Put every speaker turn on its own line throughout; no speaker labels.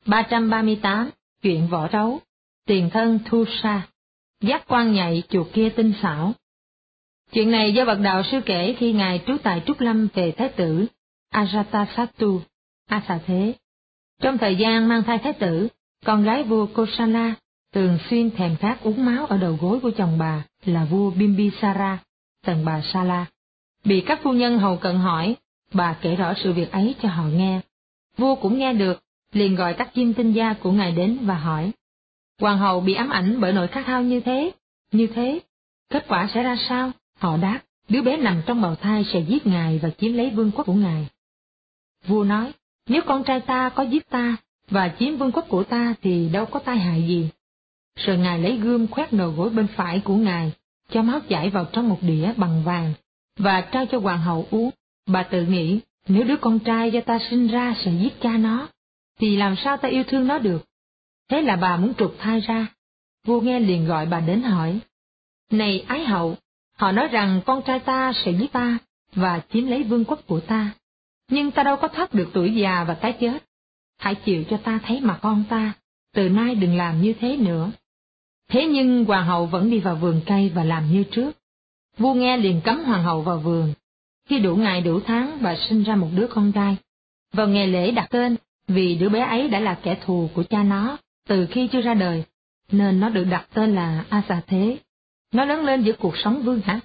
338. Chuyện vỏ trấu. Tiền thân Thu Sa. Giác quan nhạy chuột kia tinh xảo. Chuyện này do bậc đạo sư kể khi ngài trú tại Trúc Lâm về Thái tử Ajatasattu, A Xà Thế. Trong thời gian mang thai Thái tử, con gái vua Kosala thường xuyên thèm khát uống máu ở đầu gối của chồng bà là vua Bimbisara, tần bà Sala. Bị các phu nhân hầu cận hỏi, bà kể rõ sự việc ấy cho họ nghe. Vua cũng nghe được, liền gọi các chiêm tinh gia của ngài đến và hỏi: Hoàng hậu bị ám ảnh bởi nỗi khát khao như thế, kết quả sẽ ra sao? Họ đáp: đứa bé nằm trong bào thai sẽ giết ngài và chiếm lấy vương quốc của ngài. Vua nói: nếu con trai ta có giết ta và chiếm vương quốc của ta thì đâu có tai hại gì. Rồi ngài lấy gươm khoét đầu gối bên phải của ngài, cho máu chảy vào trong một đĩa bằng vàng và trao cho hoàng hậu uống. Bà tự nghĩ, nếu đứa con trai do ta sinh ra sẽ giết cha nó, thì làm sao ta yêu thương nó được? Thế là bà muốn trục thai ra. Vua nghe liền gọi bà đến hỏi: này ái hậu, họ nói rằng con trai ta sẽ giết ta và chiếm lấy vương quốc của ta, nhưng ta đâu có thoát được tuổi già và cái chết. Hãy chịu cho ta thấy mặt con ta, từ nay đừng làm như thế nữa. Thế nhưng hoàng hậu vẫn đi vào vườn cây và làm như trước. Vua nghe liền cấm hoàng hậu vào vườn. Khi đủ ngày đủ tháng, bà sinh ra một đứa con trai. Vào ngày lễ đặt tên, vì đứa bé ấy đã là kẻ thù của cha nó từ khi chưa ra đời, nên nó được đặt tên là A Xà Thế. Nó lớn lên giữa cuộc sống vương hãn.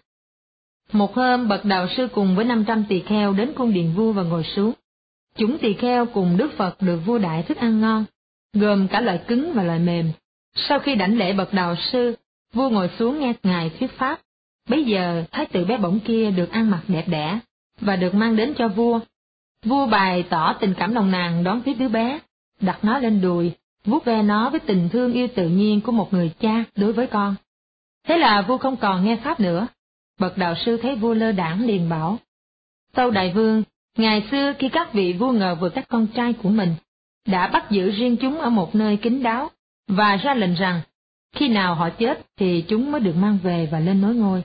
Một hôm, bậc đạo sư cùng với 500 tỳ kheo đến cung điện vua và ngồi xuống. Chúng tỳ kheo cùng Đức Phật được vua đãi thức ăn ngon, gồm cả loại cứng và loại mềm. Sau khi đảnh lễ bậc đạo sư, vua ngồi xuống nghe ngài thuyết pháp. Bấy giờ thái tử bé bỏng kia được ăn mặc đẹp đẽ và được mang đến cho vua. Vua bày tỏ tình cảm nồng nàn đón tiếp đứa bé, đặt nó lên đùi, vuốt ve nó với tình thương yêu tự nhiên của một người cha đối với con. Thế là vua không còn nghe pháp nữa. Bậc đạo sư thấy vua lơ đãng liền bảo: Tâu đại vương, ngày xưa khi các vị vua ngờ vực các con trai của mình, đã bắt giữ riêng chúng ở một nơi kín đáo và ra lệnh rằng khi nào họ chết thì chúng mới được mang về và lên nối ngôi.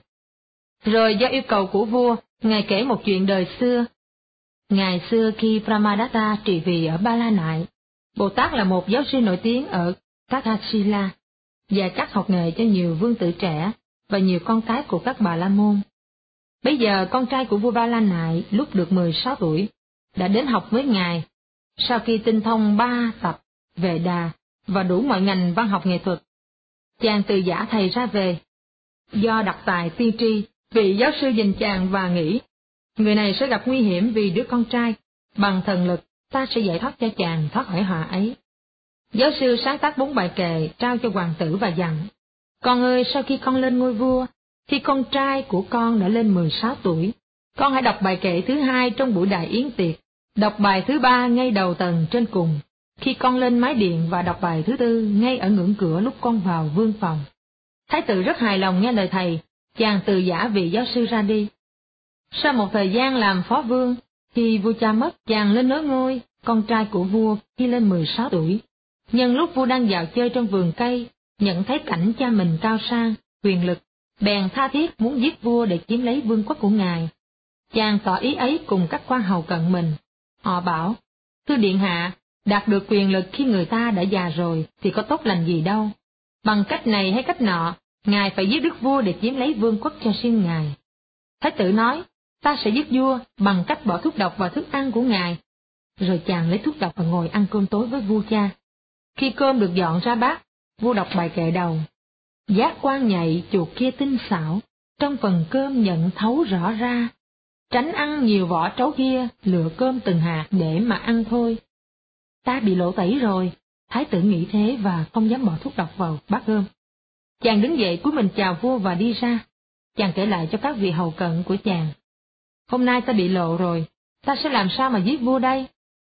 Rồi do yêu cầu của vua, ngài kể một chuyện đời xưa. Ngày xưa khi Brahmadatta trị vì ở Ba La Nại, Bồ Tát là một giáo sư nổi tiếng ở Takshila, và chắc học nghề cho nhiều vương tử trẻ và nhiều con cái của các bà la môn. Bây giờ con trai của vua Ba La Nại lúc được 16 tuổi đã đến học với ngài. Sau khi tinh thông 3 tập Vệ Đà và đủ mọi ngành văn học nghệ thuật, chàng từ giả thầy ra về. Do đặc tài tiên tri, vị giáo sư nhìn chàng và nghĩ, người này sẽ gặp nguy hiểm vì đứa con trai, bằng thần lực ta sẽ giải thoát cho chàng thoát khỏi họa ấy. Giáo sư sáng tác 4 bài kệ trao cho hoàng tử và dặn: Con ơi, sau khi con lên ngôi vua, khi con trai của con đã lên 16 tuổi, con hãy đọc bài kệ thứ 2 trong buổi đại yến tiệc, đọc bài thứ 3 ngay đầu tầng trên cùng, khi con lên mái điện, và đọc bài thứ 4 ngay ở ngưỡng cửa lúc con vào vương phòng. Thái tử rất hài lòng nghe lời thầy, chàng từ giả vị giáo sư ra đi. Sau một thời gian làm phó vương, khi vua cha mất, chàng lên nối ngôi, con trai của vua khi lên 16 tuổi. Nhân lúc vua đang dạo chơi trong vườn cây, nhận thấy cảnh cha mình cao sang, quyền lực, bèn tha thiết muốn giết vua để chiếm lấy vương quốc của ngài. Chàng tỏ ý ấy cùng các quan hầu cận mình. Họ bảo: Thưa điện hạ, đạt được quyền lực khi người ta đã già rồi thì có tốt lành gì đâu. Bằng cách này hay cách nọ, ngài phải giết đức vua để chiếm lấy vương quốc cho riêng ngài. Thái tử nói: Ta sẽ giết vua bằng cách bỏ thuốc độc vào thức ăn của ngài. Rồi chàng lấy thuốc độc và ngồi ăn cơm tối với vua cha. Khi cơm được dọn ra bát, vua đọc bài kệ đầu: Giác quan nhạy chuột kia tinh xảo, trong phần cơm nhận thấu rõ ra. Tránh ăn nhiều vỏ trấu kia, lựa cơm từng hạt để mà ăn thôi. Ta bị lộ tẩy rồi, thái tử nghĩ thế và không dám bỏ thuốc độc vào bát cơm. Chàng đứng dậy cúi mình chào vua và đi ra. Chàng kể lại cho các vị hầu cận của chàng: Hôm nay ta bị lộ rồi, ta sẽ làm sao mà giết vua đây?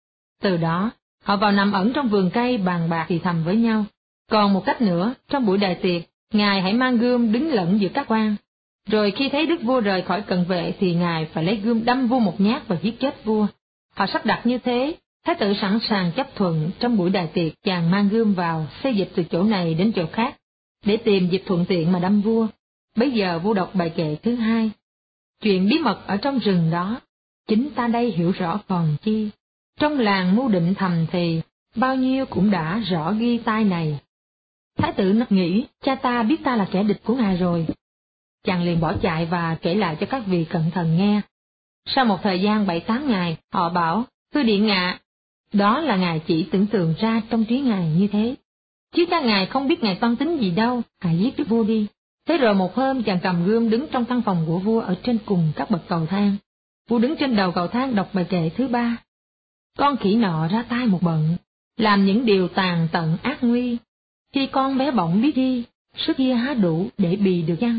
Từ đó, họ vào nằm ẩn trong vườn cây bàn bạc thì thầm với nhau. Còn một cách nữa, trong buổi đại tiệc, ngài hãy mang gươm đứng lẫn giữa các quan. Rồi khi thấy đức vua rời khỏi cận vệ thì ngài phải lấy gươm đâm vua một nhát và giết chết vua. Họ sắp đặt như thế, thái tử sẵn sàng chấp thuận. Trong buổi đại tiệc, chàng mang gươm vào, xê dịch từ chỗ này đến chỗ khác, để tìm dịp thuận tiện mà đâm vua. Bấy giờ vua đọc bài kệ thứ 2. Chuyện bí mật ở trong rừng đó, chính ta đây hiểu rõ còn chi. Trong làng mưu định thầm thì, bao nhiêu cũng đã rõ ghi tai này. Thái tử nghĩ, cha ta biết ta là kẻ địch của ngài rồi. Chàng liền bỏ chạy và kể lại cho các vị cận thần nghe. Sau một thời gian 7-8 ngày, họ bảo, thưa điện hạ, đó là ngài chỉ tưởng tượng ra trong trí ngài như thế. Chứ các ngài không biết ngài toan tính gì đâu, hãy giết đức vua đi. Thế rồi một hôm chàng cầm gươm đứng trong căn phòng của vua ở trên cùng các bậc cầu thang. Vua đứng trên đầu cầu thang đọc bài kệ thứ 3. Con khỉ nọ ra tay một bận, làm những điều tàn tận ác nguy. Khi con bé bỏng biết đi, sức kia há đủ để bì được chăng?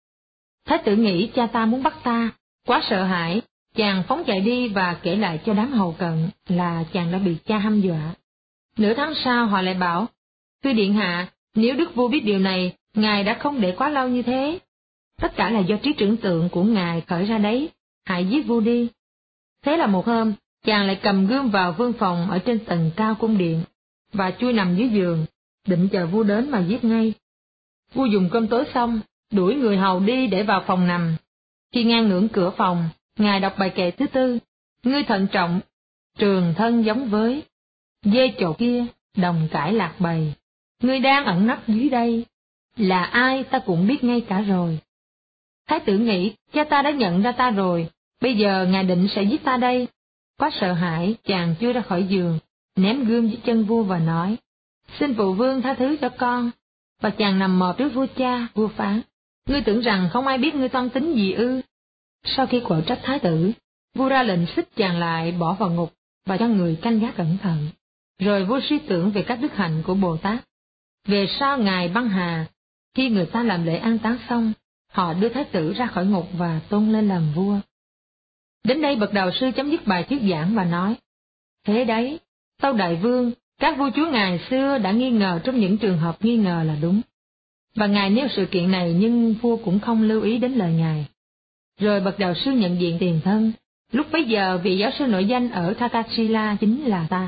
Thái tử nghĩ cha ta muốn bắt ta, quá sợ hãi, chàng phóng chạy đi và kể lại cho đám hầu cận là chàng đã bị cha hăm dọa. Nửa tháng sau họ lại bảo, thưa điện hạ, nếu đức vua biết điều này, ngài đã không để quá lâu như thế. Tất cả là do trí tưởng tượng của ngài khởi ra đấy, hãy giết vua đi. Thế là một hôm, chàng lại cầm gươm vào vương phòng ở trên tầng cao cung điện, và chui nằm dưới giường, định chờ vua đến mà giết ngay. Vua dùng cơm tối xong, đuổi người hầu đi để vào phòng nằm. Khi ngang ngưỡng cửa phòng, ngài đọc bài kệ thứ 4, ngươi thận trọng, trường thân giống với dê chột kia, đồng cãi lạc bầy. Ngươi đang ẩn nấp dưới đây, là ai ta cũng biết ngay cả rồi. Thái tử nghĩ, cha ta đã nhận ra ta rồi, bây giờ ngài định sẽ giết ta đây. Quá sợ hãi, chàng chui ra khỏi giường, ném gươm dưới chân vua và nói, xin phụ vương tha thứ cho con. Và chàng nằm mọp trước vua cha, vua phán, ngươi tưởng rằng không ai biết ngươi toan tính gì ư? Sau khi quở trách thái tử, vua ra lệnh xích chàng lại bỏ vào ngục và cho người canh gác cẩn thận. Rồi vua suy tưởng về các đức hạnh của Bồ Tát. Về sau ngài băng hà, khi người ta làm lễ an táng xong, họ đưa thái tử ra khỏi ngục và tôn lên làm vua. Đến đây bậc đạo sư chấm dứt bài thuyết giảng và nói, thế đấy, tâu đại vương, các vua chúa ngày xưa đã nghi ngờ trong những trường hợp nghi ngờ là đúng. Và ngài nêu sự kiện này nhưng vua cũng không lưu ý đến lời ngài. Rồi bậc đạo sư nhận diện tiền thân, lúc bấy giờ vị giáo sư nổi danh ở Takashila chính là ta.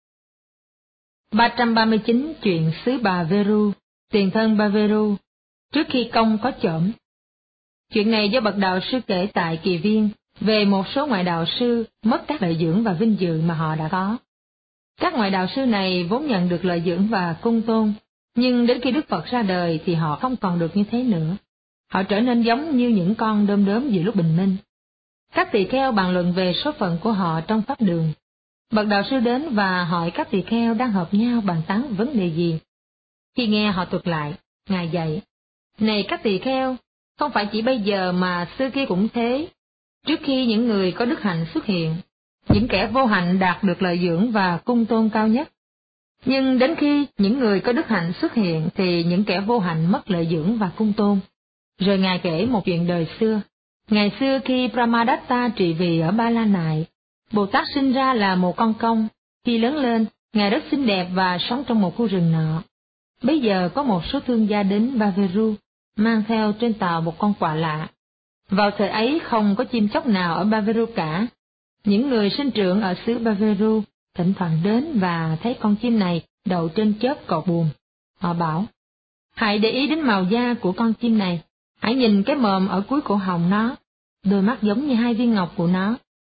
339 chuyện xứ bà Veru, tiền thân bà Veru, trước khi công có chổm. Chuyện này do bậc đạo sư kể tại Kỳ Viên về một số ngoại đạo sư mất các lợi dưỡng và vinh dự mà họ đã có. Các ngoại đạo sư này vốn nhận được lợi dưỡng và cung tôn, nhưng đến khi Đức Phật ra đời thì họ không còn được như thế nữa. Họ trở nên giống như những con đom đóm giữa lúc bình minh. Các tỳ kheo bàn luận về số phận của họ trong pháp đường. Bậc đạo sư đến và hỏi các tỳ kheo đang họp nhau bàn tán vấn đề gì. Khi nghe họ thuật lại, ngài dạy, này các tỳ kheo, không phải chỉ bây giờ mà xưa kia cũng thế. Trước khi những người có đức hạnh xuất hiện, những kẻ vô hạnh đạt được lợi dưỡng và cung tôn cao nhất. Nhưng đến khi những người có đức hạnh xuất hiện thì những kẻ vô hạnh mất lợi dưỡng và cung tôn. Rồi ngài kể một chuyện đời xưa. Ngày xưa khi Brahmadatta trị vì ở Ba La Nại, Bồ Tát sinh ra là một con công. Khi lớn lên, ngài rất xinh đẹp và sống trong một khu rừng nọ. Bây giờ có một số thương gia đến Baveru, mang theo trên tàu một con quạ lạ. Vào thời ấy không có chim chóc nào ở Baveru cả. Những người sinh trưởng ở xứ Baveru thỉnh thoảng đến và thấy con chim này đậu trên chớp cột buồm. Họ bảo, hãy để ý đến màu da của con chim này, hãy nhìn cái mồm ở cuối cổ họng nó, đôi mắt giống như 2 viên ngọc của nó.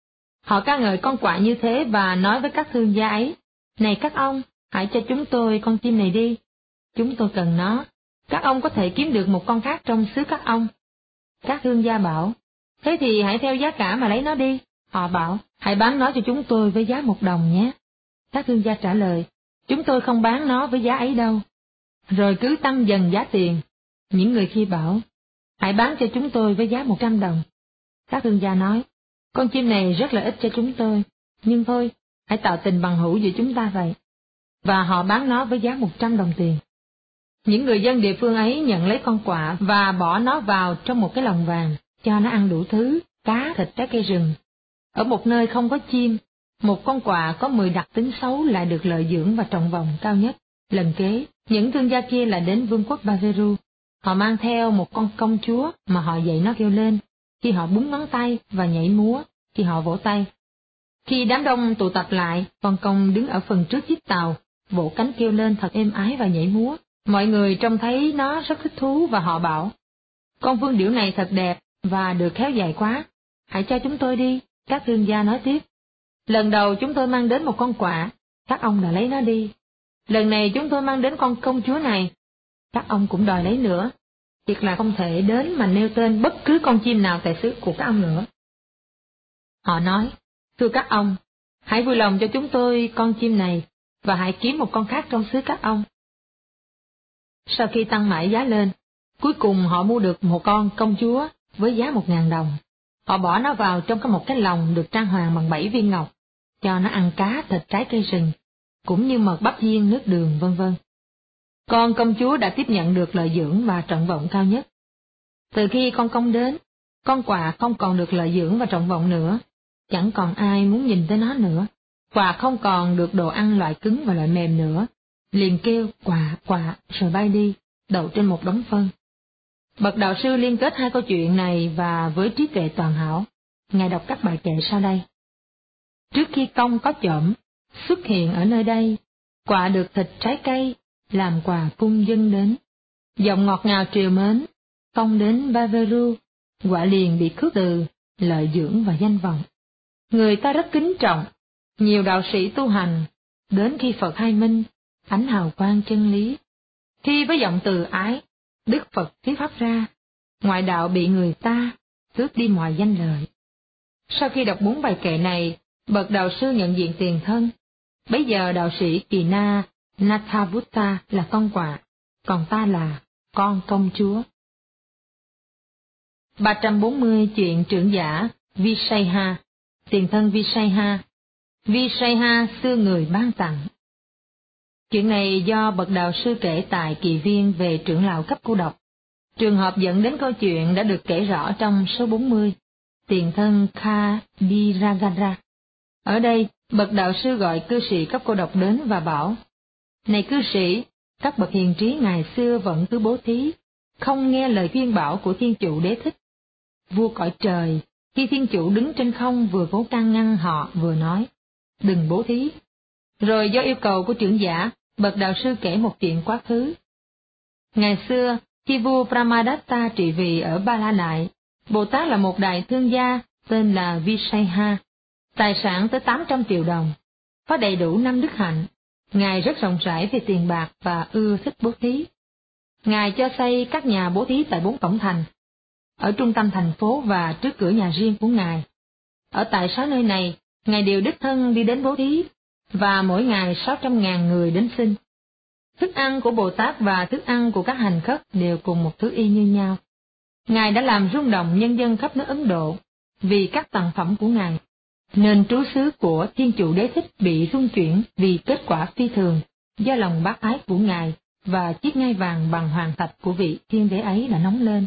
Họ ca ngợi con quạ như thế và nói với các thương gia ấy, này các ông, hãy cho chúng tôi con chim này đi. Chúng tôi cần nó, các ông có thể kiếm được một con khác trong xứ các ông. Các thương gia bảo, thế thì hãy theo giá cả mà lấy nó đi. Họ bảo, hãy bán nó cho chúng tôi với giá 1 đồng nhé. Các thương gia trả lời, chúng tôi không bán nó với giá ấy đâu. Rồi cứ tăng dần giá tiền. Những người kia bảo, hãy bán cho chúng tôi với giá 100 đồng. Các thương gia nói, con chim này rất lợi ích cho chúng tôi, nhưng thôi, hãy tạo tình bằng hữu giữa chúng ta vậy. Và họ bán nó với giá 100 đồng tiền. Những người dân địa phương ấy nhận lấy con quạ và bỏ nó vào trong một cái lồng vàng, cho nó ăn đủ thứ, cá, thịt, trái cây rừng. Ở một nơi không có chim, một con quạ có 10 đặc tính xấu lại được lợi dưỡng và trọng vọng cao nhất. Lần kế, những thương gia kia là đến vương quốc Baveru. Họ mang theo một con công chúa mà họ dạy nó kêu lên, khi họ búng ngón tay và nhảy múa, khi họ vỗ tay. Khi đám đông tụ tập lại, con công đứng ở phần trước chiếc tàu, vỗ cánh kêu lên thật êm ái và nhảy múa. Mọi người trông thấy nó rất thích thú và họ bảo, con vương điểu này thật đẹp và được khéo dài quá, hãy cho chúng tôi đi. Các thương gia nói tiếp, lần đầu chúng tôi mang đến một con quạ, Các ông đã lấy nó đi. Lần này chúng tôi mang đến con công chúa này. Các ông cũng đòi lấy nữa. Thiệt là không thể đến mà nêu tên bất cứ con chim nào tại xứ của các ông nữa. Họ nói, thưa các ông, hãy vui lòng cho chúng tôi con chim này, và hãy kiếm một con khác trong xứ các ông. Sau khi tăng mãi giá lên, cuối cùng họ mua được một con công chúa với giá 1.000 đồng. Họ bỏ nó vào trong một cái lồng được trang hoàng bằng 7 viên ngọc, cho nó ăn cá, thịt, trái cây rừng, cũng như mật bắp viên, nước đường, vân vân. Con công chúa đã tiếp nhận được lợi dưỡng và trọng vọng cao nhất. Từ khi con công đến, con quạ không còn được lợi dưỡng và trọng vọng nữa, chẳng còn ai muốn nhìn tới nó nữa. Quạ không còn được đồ ăn loại cứng và loại mềm nữa, liền kêu quạ quạ rồi bay đi, đậu trên một đống phân. Bậc đạo sư liên kết hai câu chuyện này và với trí tuệ toàn hảo, Ngài đọc các bài kệ sau đây. Trước khi công có chổm, xuất hiện ở nơi đây, quạ được thịt trái cây, làm quà cung dâng đến. Giọng ngọt ngào triều mến, công đến Baveru, quạ liền bị khước từ, lợi dưỡng và danh vọng. Người ta rất kính trọng, nhiều đạo sĩ tu hành, đến khi Phật khai minh, ánh hào quang chân lý. Khi với giọng từ ái, Đức Phật thuyết pháp ra, ngoại đạo bị người ta tước đi mọi danh lợi. Sau khi đọc 4 bài kệ này, bậc đạo sư nhận diện tiền thân. Bấy giờ đạo sĩ Kỳ Na Nathabutta là con quạ, còn ta là con công chúa. 340 chuyện trưởng giả Visayha, tiền thân Visayha. Visayha xưa người ban tặng. Chuyện này do bậc đạo sư kể tại kỳ viên về trưởng lão cấp cô độc. Trường hợp dẫn đến câu chuyện đã được kể rõ trong số 40, tiền thân Khadiragara. Ở đây, bậc đạo sư gọi cư sĩ cấp cô độc đến và bảo, này cư sĩ, các bậc hiền trí ngày xưa vẫn cứ bố thí, không nghe lời khuyên bảo của Thiên Chủ Đế Thích. Vua cõi trời, khi Thiên Chủ đứng trên không vừa cố can ngăn họ vừa nói, đừng bố thí. Rồi do yêu cầu của trưởng giả, bậc đạo sư kể một chuyện quá khứ. Ngày xưa, khi vua Pramadatta trị vì ở Ba La Nại, Bồ Tát là một đại thương gia tên là Visayha, tài sản tới 800 triệu đồng, có đầy đủ 5 đức hạnh. Ngài rất rộng rãi về tiền bạc và ưa thích bố thí. Ngài cho xây các nhà bố thí tại 4 cổng thành, ở trung tâm thành phố và trước cửa nhà riêng của Ngài. Ở tại 6 nơi này, Ngài đều đích thân đi đến bố thí, và mỗi ngày 600.000 người đến xin. Thức ăn của Bồ Tát và thức ăn của các hành khất đều cùng một thứ y như nhau. Ngài đã làm rung động nhân dân khắp nước Ấn Độ vì các tặng phẩm của Ngài, nên trú xứ của Thiên Chủ Đế Thích bị rung chuyển vì kết quả phi thường do lòng bác ái của Ngài, và chiếc ngai vàng bằng hoàng thạch của vị thiên đế ấy đã nóng lên.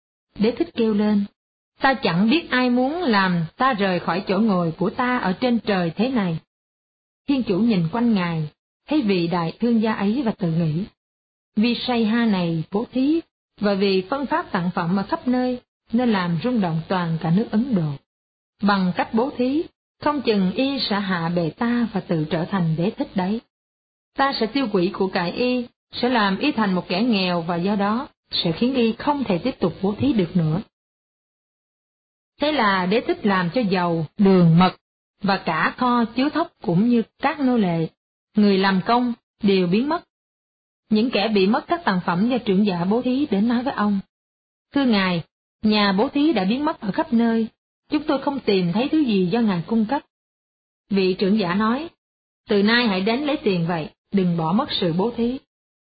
Đế Thích kêu lên, ta chẳng biết ai muốn làm ta rời khỏi chỗ ngồi của ta ở trên trời thế này. Thiên Chủ nhìn quanh Ngài, thấy vị đại thương gia ấy và tự nghĩ, Visayha này bố thí, và vì phân phát tặng phẩm ở khắp nơi, nên làm rung động toàn cả nước Ấn Độ. Bằng cách bố thí, không chừng y sẽ hạ bệ ta và tự trở thành Đế Thích đấy. Ta sẽ tiêu hủy của cải y, sẽ làm y thành một kẻ nghèo và do đó sẽ khiến y không thể tiếp tục bố thí được nữa. Thế là Đế Thích làm cho dầu, đường, mật và cả kho chứa thóc cũng như các nô lệ, người làm công đều biến mất. Những kẻ bị mất các tặng phẩm do trưởng giả bố thí đến nói với ông, thưa Ngài, nhà bố thí đã biến mất ở khắp nơi, chúng tôi không tìm thấy thứ gì do Ngài cung cấp. Vị trưởng giả nói, từ nay hãy đến lấy tiền vậy, đừng bỏ mất sự bố thí.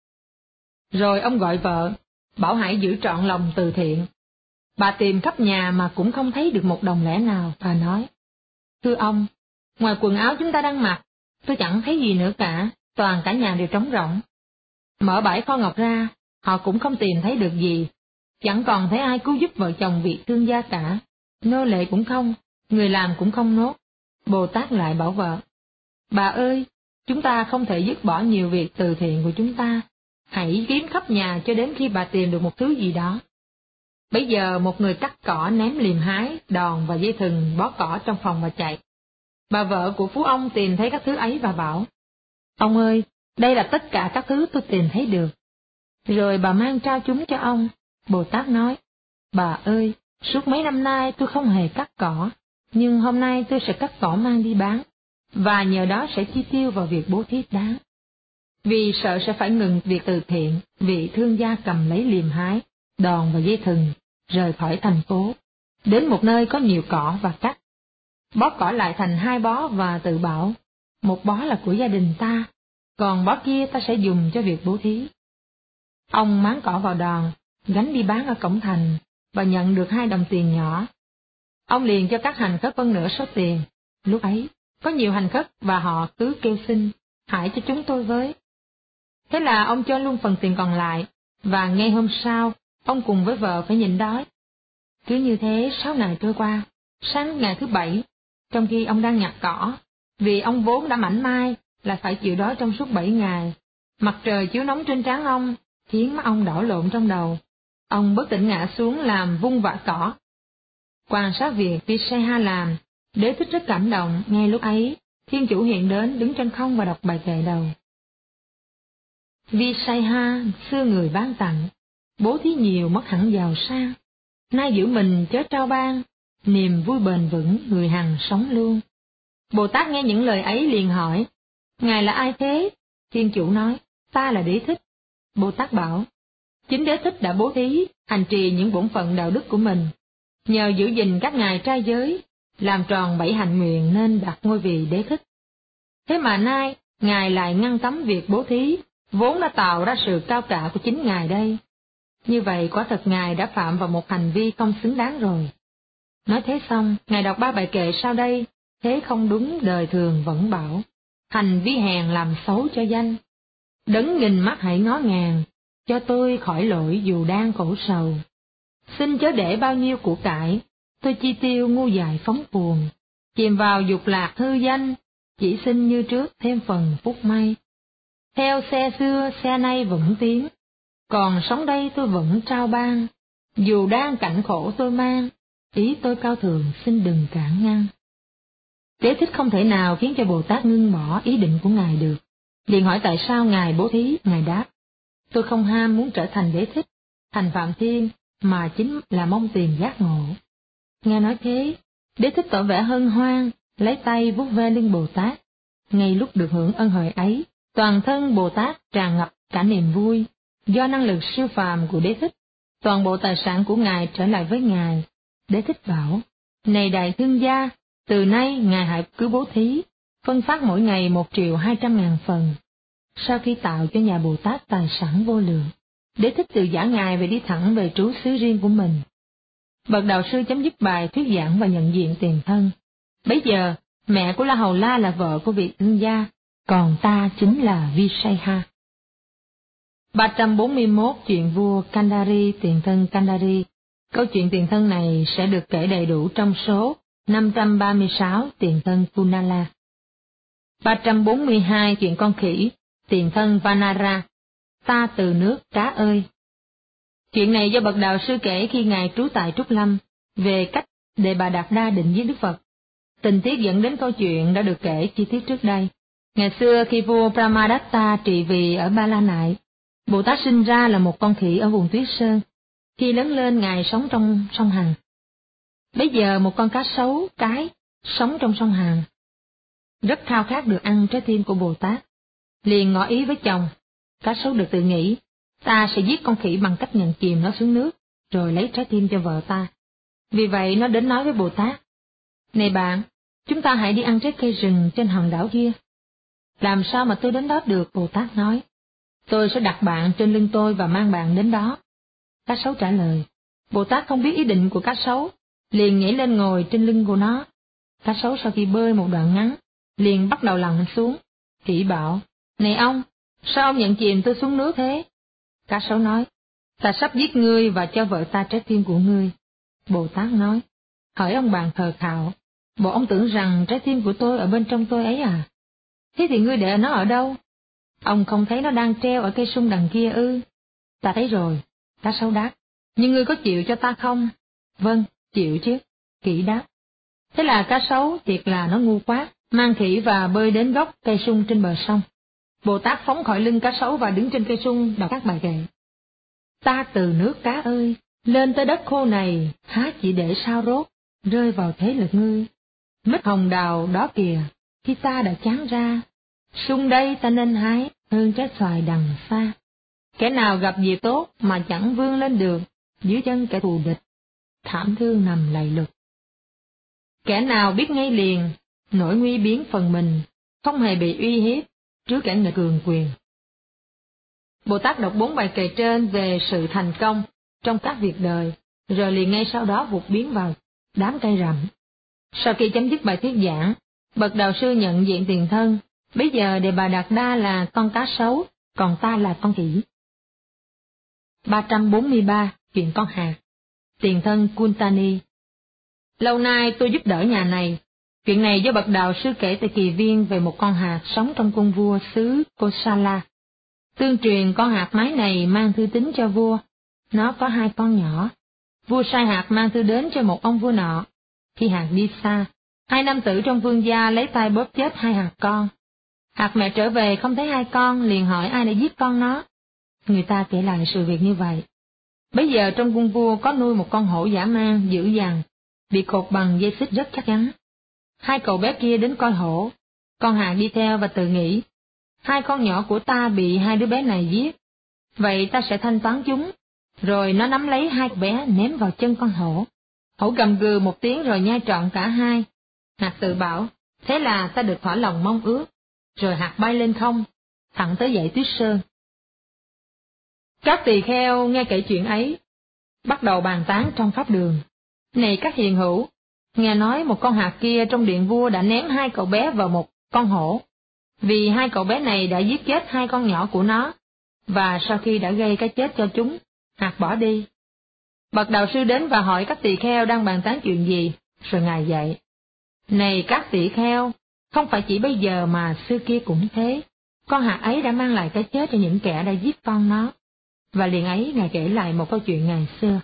Rồi ông gọi vợ, bảo hãy giữ trọn lòng từ thiện. Bà tìm khắp nhà mà cũng không thấy được một đồng lẻ nào, và nói, thưa ông, ngoài quần áo chúng ta đang mặc, tôi chẳng thấy gì nữa cả, toàn cả nhà đều trống rỗng. Mở bãi kho ngọc ra, họ cũng không tìm thấy được gì, chẳng còn thấy ai cứu giúp vợ chồng vị thương gia cả, nô lệ cũng không, người làm cũng không nốt. Bồ Tát lại bảo vợ, bà ơi, chúng ta không thể dứt bỏ nhiều việc từ thiện của chúng ta, hãy kiếm khắp nhà cho đến khi bà tìm được một thứ gì đó. Bấy giờ một người cắt cỏ ném liềm hái, đòn và dây thừng bó cỏ trong phòng và chạy. Bà vợ của phú ông tìm thấy các thứ ấy và bảo, ông ơi, đây là tất cả các thứ tôi tìm thấy được. Rồi bà mang trao chúng cho ông. Bồ Tát nói, bà ơi, suốt mấy năm nay tôi không hề cắt cỏ, nhưng hôm nay tôi sẽ cắt cỏ mang đi bán. và nhờ đó sẽ chi tiêu vào việc bố thí đáng. Vì sợ sẽ phải ngừng việc từ thiện, vị thương gia cầm lấy liềm hái, đòn và dây thừng, rời khỏi thành phố, đến một nơi có nhiều cỏ và cắt. Bó cỏ lại thành 2 bó và tự bảo, một bó là của gia đình ta, còn bó kia ta sẽ dùng cho việc bố thí. Ông máng cỏ vào đòn, gánh đi bán ở cổng thành, và nhận được 2 đồng tiền nhỏ. Ông liền cho các hành khất phân nửa số tiền. Lúc ấy, có nhiều hành khất và họ cứ kêu xin, hãy cho chúng tôi với. Thế là ông cho luôn phần tiền còn lại, và ngay hôm sau, ông cùng với vợ phải nhịn đói. Cứ như thế 6 ngày trôi qua, sáng ngày thứ 7, trong khi ông đang nhặt cỏ, vì ông vốn đã mảnh mai là phải chịu đói trong suốt 7 ngày, mặt trời chiếu nóng trên trán ông, khiến mắt ông đảo lộn trong đầu. Ông bất tỉnh ngã xuống làm vung vãi cỏ. Quan sát việc Visaya làm, Đế Thích rất cảm động. Ngay lúc ấy, Thiên Chủ hiện đến đứng trên không và đọc bài kệ đầu. Visaya xưa người ban tặng, bố thí nhiều mất hẳn giàu sang. Nay giữ mình chớ trao ban, niềm vui bền vững người hằng sống luôn. Bồ Tát nghe những lời ấy liền hỏi, Ngài là ai thế? Thiên Chủ nói, ta là Đế Thích. Bồ Tát bảo, chính Đế Thích đã bố thí, hành trì những bổn phận đạo đức của mình. Nhờ giữ gìn các ngài trai giới, làm tròn 7 hạnh nguyện nên đạt ngôi vị Đế Thích. Thế mà nay, Ngài lại ngăn cấm việc bố thí, vốn đã tạo ra sự cao cả của chính Ngài đây. Như vậy quả thật Ngài đã phạm vào một hành vi không xứng đáng rồi. Nói thế xong, Ngài đọc 3 bài kệ sau đây, thế không đúng đời thường vẫn bảo, hành vi hèn làm xấu cho danh. Đấng nghìn mắt hãy ngó ngàng, cho tôi khỏi lỗi dù đang khổ sầu. Xin chớ để bao nhiêu của cải, tôi chi tiêu ngu dại phóng cuồng, chìm vào dục lạc hư danh, chỉ xin như trước thêm phần phúc may. Theo xe xưa xe nay vẫn tiến, còn sống đây tôi vẫn trao ban, dù đang cảnh khổ tôi mang, ý tôi cao thượng xin đừng cản ngăn. Đế Thích không thể nào khiến cho Bồ Tát ngưng bỏ ý định của Ngài được. Liền hỏi tại sao Ngài bố thí. Ngài đáp, tôi không ham muốn trở thành Đế Thích, thành Phạm Thiên, mà chính là mong tìm giác ngộ. Nghe nói thế, Đế Thích tỏ vẻ hân hoan, lấy tay vuốt ve lưng Bồ Tát. Ngay lúc được hưởng ân huệ ấy, toàn thân Bồ Tát tràn ngập cả niềm vui, do năng lực siêu phàm của Đế Thích. Toàn bộ tài sản của Ngài trở lại với Ngài. Đế Thích bảo, này đại thương gia, từ nay Ngài hãy cứ bố thí, phân phát mỗi ngày 1.200.000 phần. Sau khi tạo cho nhà Bồ Tát tài sản vô lượng, Đế Thích từ giã Ngài về đi thẳng về trú xứ riêng của mình. Bậc đạo sư chấm dứt bài thuyết giảng và nhận diện tiền thân. Bấy giờ, mẹ của La Hầu La là vợ của vị thương gia, còn ta chính là Visaya. 341 chuyện vua Kandari tiền thân Kandari. Câu chuyện tiền thân này sẽ được kể đầy đủ trong số 536 tiền thân Kunala. 342 chuyện con khỉ, tiền thân Vanara. Ta từ nước cá ơi. Chuyện này do bậc đạo sư kể khi Ngài trú tại Trúc Lâm, về cách Đề Bà Đạt Đa định giết Đức Phật. Tình tiết dẫn đến câu chuyện đã được kể chi tiết trước đây. Ngày xưa khi vua Brahmadatta trị vì ở Ba La Nại, Bồ Tát sinh ra là một con khỉ ở vùng Tuyết Sơn. Khi lớn lên Ngài sống trong sông Hằng. Bấy giờ một con cá sấu cái sống trong sông Hằng rất khao khát được ăn trái tim của Bồ Tát. Liền ngỏ ý với chồng, cá sấu được tự nghĩ, ta sẽ giết con khỉ bằng cách nhận chìm nó xuống nước, rồi lấy trái tim cho vợ ta. Vì vậy nó đến nói với Bồ Tát, này bạn, chúng ta hãy đi ăn trái cây rừng trên hòn đảo kia. Làm sao mà tôi đến đó được? Bồ Tát nói, tôi sẽ đặt bạn trên lưng tôi và mang bạn đến đó. Cá sấu trả lời. Bồ Tát không biết ý định của cá sấu, liền nhảy lên ngồi trên lưng của nó. Cá sấu sau khi bơi một đoạn ngắn, liền bắt đầu lặn xuống. Khỉ bảo, này ông, sao ông nhận chìm tôi xuống nước thế? Cá sấu nói, ta sắp giết ngươi và cho vợ ta trái tim của ngươi. Bồ Tát nói, hỏi ông bạn thờ khạo, bộ ông tưởng rằng trái tim của tôi ở bên trong tôi ấy à? Thế thì ngươi để nó ở đâu? Ông không thấy nó đang treo ở cây sung đằng kia ư? Ta thấy rồi. Cá sấu đáp, nhưng ngươi có chịu cho ta không? Vâng, chịu chứ. Khỉ đáp. Thế là cá sấu thiệt là nó ngu quá, mang khỉ và bơi đến gốc cây sung trên bờ sông. Bồ Tát phóng khỏi lưng cá sấu và đứng trên cây sung đọc các bài kệ. Ta từ nước cá ơi, lên tới đất khô này, há chỉ để sao rốt, rơi vào thế lực ngươi. Mít hồng đào đó kìa, khi ta đã chán ra, sung đây ta nên hái hơn trái xoài đằng xa. Kẻ nào gặp việc tốt mà chẳng vươn lên được, dưới chân kẻ thù địch, thảm thương nằm lầy lụt. Kẻ nào biết ngay liền, nỗi nguy biến phần mình, không hề bị uy hiếp trước kẻ nghịch cường quyền. Bồ Tát đọc 4 bài kệ trên về sự thành công trong các việc đời, rồi liền ngay sau đó vụt biến vào đám cây rậm. Sau khi chấm dứt bài thuyết giảng, bậc đạo sư nhận diện tiền thân, bây giờ Đề Bà Đạt Đa là con cá sấu, còn ta là con khỉ. 343. Chuyện con hạt. Tiền thân Kuntani. Lâu nay tôi giúp đỡ nhà này. Chuyện này do bậc đạo sư kể tại kỳ viên về một con hạt sống trong cung vua xứ Kosala. Tương truyền con hạt mái này mang thư tín cho vua. Nó có 2 con nhỏ. Vua sai hạt mang thư đến cho một ông vua nọ. Khi hạt đi xa, 2 nam tử trong vương gia lấy tay bóp chết 2 hạt con. Hạt mẹ trở về không thấy 2 con, liền hỏi ai đã giết con nó. Người ta kể lại sự việc như vậy. Bấy giờ trong cung vua có nuôi một con hổ dã man dữ dằn, bị cột bằng dây xích rất chắc chắn. 2 cậu bé kia đến coi hổ, con hạt đi theo và tự nghĩ, 2 con nhỏ của ta bị 2 đứa bé này giết, vậy ta sẽ thanh toán chúng. Rồi nó nắm lấy 2 cậu bé ném vào chân con hổ. Hổ gầm gừ một tiếng rồi nhai trọn cả 2. Hạt tự bảo, thế là ta được thỏa lòng mong ước. Rồi hạt bay lên không, thẳng tới dãy Tuyết Sơn. Các tỳ kheo nghe kể chuyện ấy, bắt đầu bàn tán trong pháp đường. Này các hiền hữu, nghe nói một con hạt kia trong điện vua đã ném 2 cậu bé vào một con hổ, vì 2 cậu bé này đã giết chết 2 con nhỏ của nó, và sau khi đã gây cái chết cho chúng, hạt bỏ đi. Bậc đạo sư đến và hỏi các tỳ kheo đang bàn tán chuyện gì, rồi ngài dạy. Này các tỳ kheo, không phải chỉ bây giờ mà xưa kia cũng thế, con hạt ấy đã mang lại cái chết cho những kẻ đã giết con nó. Và liền ấy ngài kể lại một câu chuyện ngày xưa.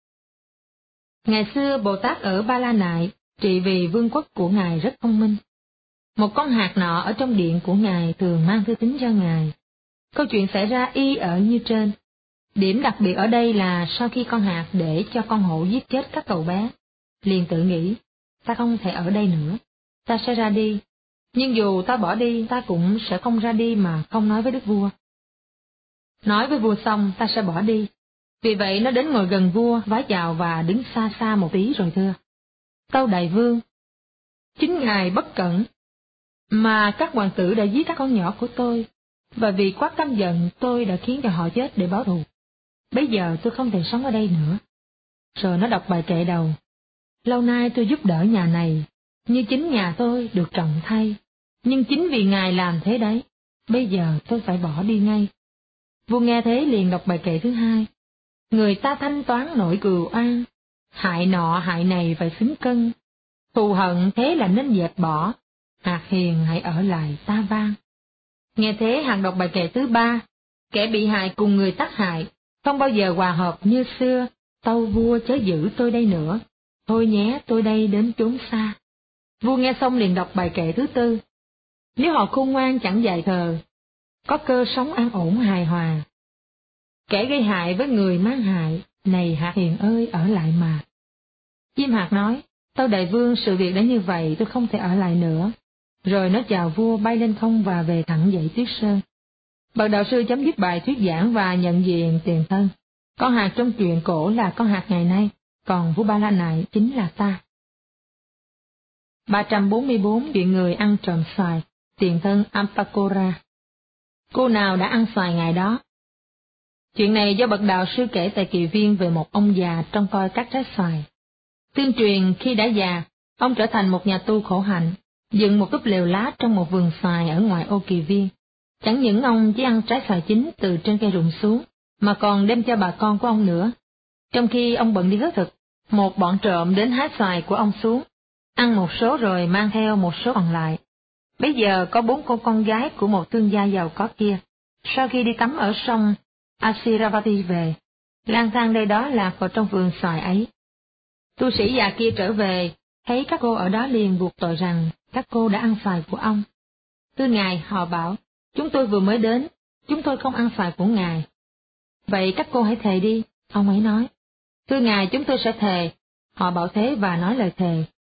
Ngày xưa Bồ Tát ở Ba La Nại trị vì vương quốc của ngài rất thông minh. Một con hạt nọ ở trong điện của ngài thường mang thư tín cho ngài. Câu chuyện xảy ra y ở như trên. Điểm đặc biệt ở đây là sau khi con hạt để cho con hổ giết chết các cậu bé, liền tự nghĩ, ta không thể ở đây nữa, ta sẽ ra đi. Nhưng dù ta bỏ đi, ta cũng sẽ không ra đi mà không nói với đức vua. Nói với vua xong, ta sẽ bỏ đi. Vì vậy nó đến ngồi gần vua, vái chào và đứng xa xa một tí rồi thưa. Tâu đại vương, chính ngài bất cẩn, mà các hoàng tử đã giết các con nhỏ của tôi, và vì quá căm giận tôi đã khiến cho họ chết để báo thù. Bây giờ tôi không thể sống ở đây nữa. Rồi nó đọc bài kệ đầu. Lâu nay tôi giúp đỡ nhà này, như chính nhà tôi được trọng thay, nhưng chính vì ngài làm thế đấy, bây giờ tôi phải bỏ đi ngay. Vua nghe thế liền đọc bài kệ thứ 2. Người ta thanh toán nỗi cừu oan, hại nọ hại này phải xứng cân. Thù hận thế là nên dẹp bỏ, hạt hiền hãy ở lại ta vang. Nghe thế hạt đọc bài kệ thứ 3. Kẻ bị hại cùng người tác hại, không bao giờ hòa hợp như xưa, tâu vua chớ giữ tôi đây nữa, thôi nhé tôi đây đến chốn xa. Vua nghe xong liền đọc bài kệ thứ 4. Nếu họ khôn ngoan chẳng dại khờ, có cơ sống an ổn hài hòa. Kẻ gây hại với người mang hại, này hạt hiền ơi ở lại mà. Chim hạt nói, tâu đại vương sự việc đã như vậy tôi không thể ở lại nữa. Rồi nó chào vua bay lên không và về thẳng dãy Tuyết Sơn. Bậc đạo sư chấm dứt bài thuyết giảng và nhận diện tiền thân. Con hạt trong chuyện cổ là con hạt ngày nay, còn vua Ba La Nại chính là ta. 344. Chuyện người ăn trộm xoài. Tiền thân Ampakora. Cô nào đã ăn xoài ngày đó? Chuyện này do bậc đạo sư kể tại kỳ viên về một ông già trông coi các trái xoài. Tương truyền khi đã già, ông trở thành một nhà tu khổ hạnh, dựng một túp lều lá trong một vườn xoài ở ngoài ô kỳ viên. Chẳng những ông chỉ ăn trái xoài chín từ trên cây rụng xuống, mà còn đem cho bà con của ông nữa. Trong khi ông bận đi hớt thực, một bọn trộm đến hái xoài của ông xuống, ăn một số rồi mang theo một số còn lại. Bây giờ có 4 cô con gái của một thương gia giàu có kia, sau khi đi tắm ở sông Asiravati về, lang thang đây đó lạc vào trong vườn xoài ấy. Tu sĩ già kia trở về, thấy các cô ở đó liền buộc tội rằng các cô đã ăn xoài của ông. Thưa ngài, họ bảo, chúng tôi vừa mới đến, chúng tôi không ăn xoài của ngài. Vậy các cô hãy thề đi, ông ấy nói. Thưa ngài, chúng tôi sẽ thề. Họ bảo thế và nói lời thề.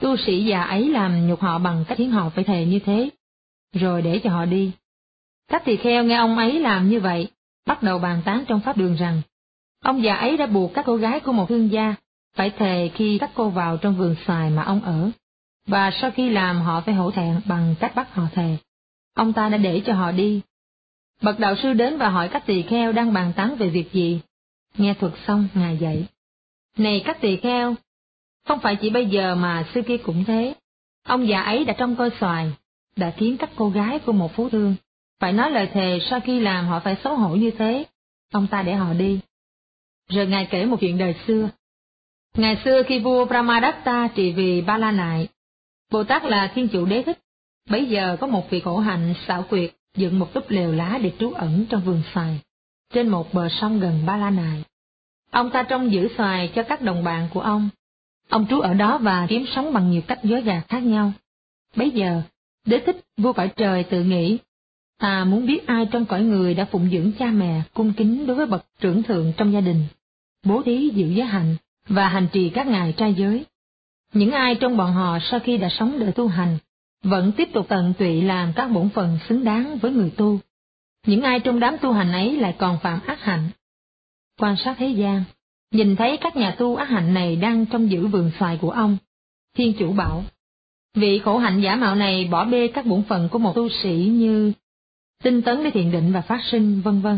Tu sĩ già ấy làm nhục họ bằng cách khiến họ phải thề như thế, rồi để cho họ đi. Các tỳ kheo nghe ông ấy làm như vậy, bắt đầu bàn tán trong pháp đường rằng, ông già ấy đã buộc các cô gái của một thương gia phải thề khi các cô vào trong vườn xoài mà ông ở, và sau khi làm họ phải hổ thẹn bằng cách bắt họ thề. Ông ta đã để cho họ đi. Bậc đạo sư đến và hỏi các tỳ kheo đang bàn tán về việc gì. Nghe thuật xong, Ngài dạy: Này các tỳ kheo, không phải chỉ bây giờ mà xưa kia cũng thế. Ông già ấy đã trông coi xoài, đã khiến các cô gái của một phú thương phải nói lời thề sau khi làm họ phải xấu hổ như thế. Ông ta để họ đi. Rồi Ngài kể một chuyện đời xưa. Ngày xưa khi vua Brahmadatta trị vì Ba La Nại, Bồ Tát là Thiên Chủ Đế Thích, bấy giờ có một vị khổ hạnh xảo quyệt dựng một túp lều lá để trú ẩn trong vườn xoài, trên một bờ sông gần Ba La Nại. Ông ta trông giữ xoài cho các đồng bạn của ông. Ông trú ở đó và kiếm sống bằng nhiều cách dối gạt khác nhau. Bấy giờ, Đế Thích, vua cõi trời tự nghĩ, ta muốn biết ai trong cõi người đã phụng dưỡng cha mẹ, cung kính đối với bậc trưởng thượng trong gia đình, bố thí giữ giới hạnh và hành trì các ngài trai giới. Những ai trong bọn họ sau khi đã sống đời tu hành, vẫn tiếp tục tận tụy làm các bổn phận xứng đáng với người tu. Những ai trong đám tu hành ấy lại còn phạm ác hạnh. Quan sát thế gian, nhìn thấy các nhà tu ác hạnh này đang trông giữ vườn xoài của ông. Thiên Chủ bảo, vị khổ hạnh giả mạo này bỏ bê các bổn phận của một tu sĩ như tinh tấn để thiền định và phát sinh, vân vân,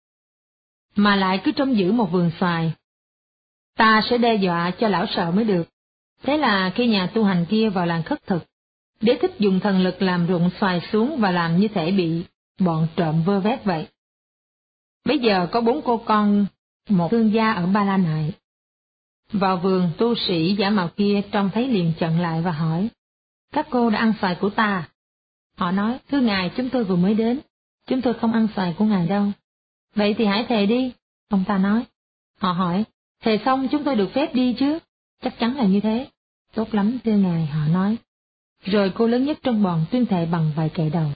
mà lại cứ trông giữ một vườn xoài. Ta sẽ đe dọa cho lão sợ mới được. Thế là khi nhà tu hành kia vào làng khất thực, Đế Thích dùng thần lực làm rụng xoài xuống và làm như thể bị bọn trộm vơ vét vậy. Bây giờ có 4 cô con một thương gia ở Ba La Nại. Vào vườn, tu sĩ giả mạo kia trông thấy liền chặn lại và hỏi, các cô đã ăn xoài của ta? Họ nói, thưa ngài, chúng tôi vừa mới đến, chúng tôi không ăn xoài của ngài đâu. Vậy thì hãy thề đi, ông ta nói. Họ hỏi, thề xong chúng tôi được phép đi chứ? Chắc chắn là như thế. Tốt lắm thưa ngài, họ nói. Rồi cô lớn nhất trong bọn tuyên thệ bằng vài kệ đầu.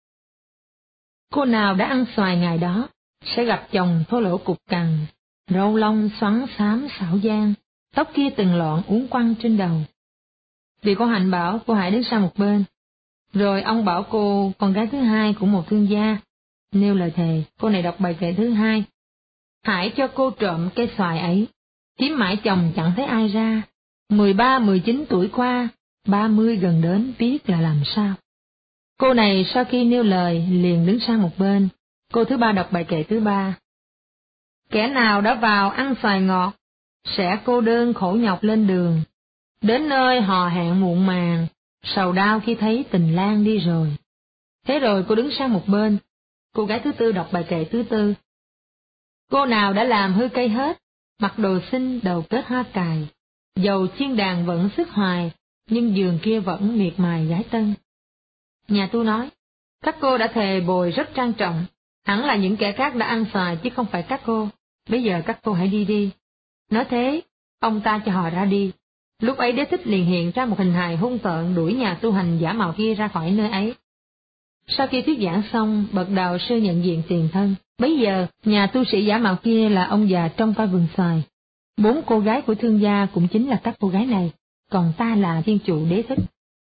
Cô nào đã ăn xoài ngày đó, sẽ gặp chồng thô lỗ cục cằn, râu lông xoắn xám xảo giang, tóc kia từng loạn uốn quăng trên đầu. Vì cô hạnh bảo cô hãy đứng sang một bên. Rồi ông bảo cô, con gái thứ hai của một thương gia, nêu lời thề. Cô này đọc bài kệ thứ hai. Hãy cho cô trộm cây xoài ấy, kiếm mãi chồng chẳng thấy ai ra. 13, 19 tuổi qua, 30 gần đến biết là làm sao. Cô này sau khi nêu lời liền đứng sang một bên. Cô thứ ba đọc bài kệ thứ ba. Kẻ nào đã vào ăn xoài ngọt, sẽ cô đơn khổ nhọc lên đường. Đến nơi hò hẹn muộn màng, sầu đau khi thấy tình lang đi rồi. Thế rồi cô đứng sang một bên. Cô gái thứ tư đọc bài kệ thứ tư. Cô nào đã làm hư cây hết, mặc đồ xinh đầu kết hoa cài, dầu chiên đàn vẫn sức hoài, nhưng giường kia vẫn miệt mài gái tân. Nhà tu nói, các cô đã thề bồi rất trang trọng, hẳn là những kẻ khác đã ăn xoài chứ không phải các cô, bây giờ các cô hãy đi đi. Nói thế, ông ta cho họ ra đi. Lúc ấy Đế Thích liền hiện ra một hình hài hung tợn đuổi nhà tu hành giả mạo kia ra khỏi nơi ấy. Sau khi thuyết giảng xong, bậc đạo sư nhận diện tiền thân. Bấy giờ, nhà tu sĩ giả mạo kia là ông già trong coi vườn xoài. 4 cô gái của thương gia cũng chính là các cô gái này, còn ta là Thiên Chủ Đế Thích.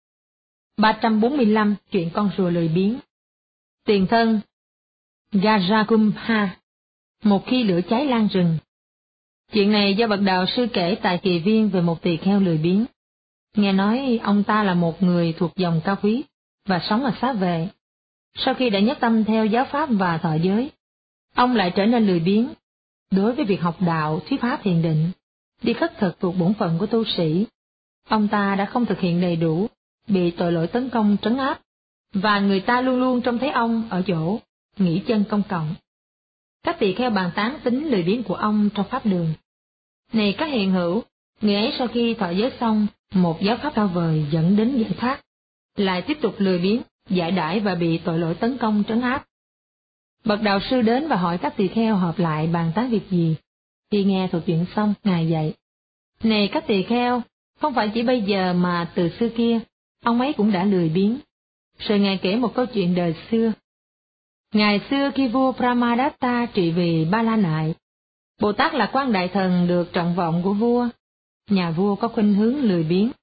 345. Chuyện con rùa lười biếng. Tiền thân Gajakumbha. Một khi lửa cháy lan rừng. Chuyện này do bậc đạo sư kể tại kỳ viên về một tỳ kheo lười biếng. Nghe nói ông ta là một người thuộc dòng cao quý và sống ở xá vệ. Sau khi đã nhất tâm theo giáo pháp và thọ giới, ông lại trở nên lười biếng. Đối với việc học đạo, thuyết pháp thiền định, đi khất thực thuộc bổn phận của tu sĩ, ông ta đã không thực hiện đầy đủ, bị tội lỗi tấn công trấn áp, và người ta luôn luôn trông thấy ông ở chỗ nghỉ chân công cộng. Các tỳ kheo bàn tán tính lười biếng của ông trong pháp đường. Này các hiền hữu, người ấy sau khi thọ giới xong một giáo pháp cao vời dẫn đến giải thoát, lại tiếp tục lười biếng, giải đãi và bị tội lỗi tấn công trấn áp. Bậc đạo sư đến và hỏi các tỳ kheo họp lại bàn tán việc gì. Khi nghe thuật chuyện xong, Ngài dạy, này các tỳ kheo, không phải chỉ bây giờ mà từ xưa kia, ông ấy cũng đã lười biếng. Rồi Ngài kể một câu chuyện đời xưa. Ngày xưa khi vua Brahmadatta trị vì Ba La Nại, Bồ Tát là quan đại thần được trọng vọng của vua. Nhà vua có khuynh hướng lười biếng,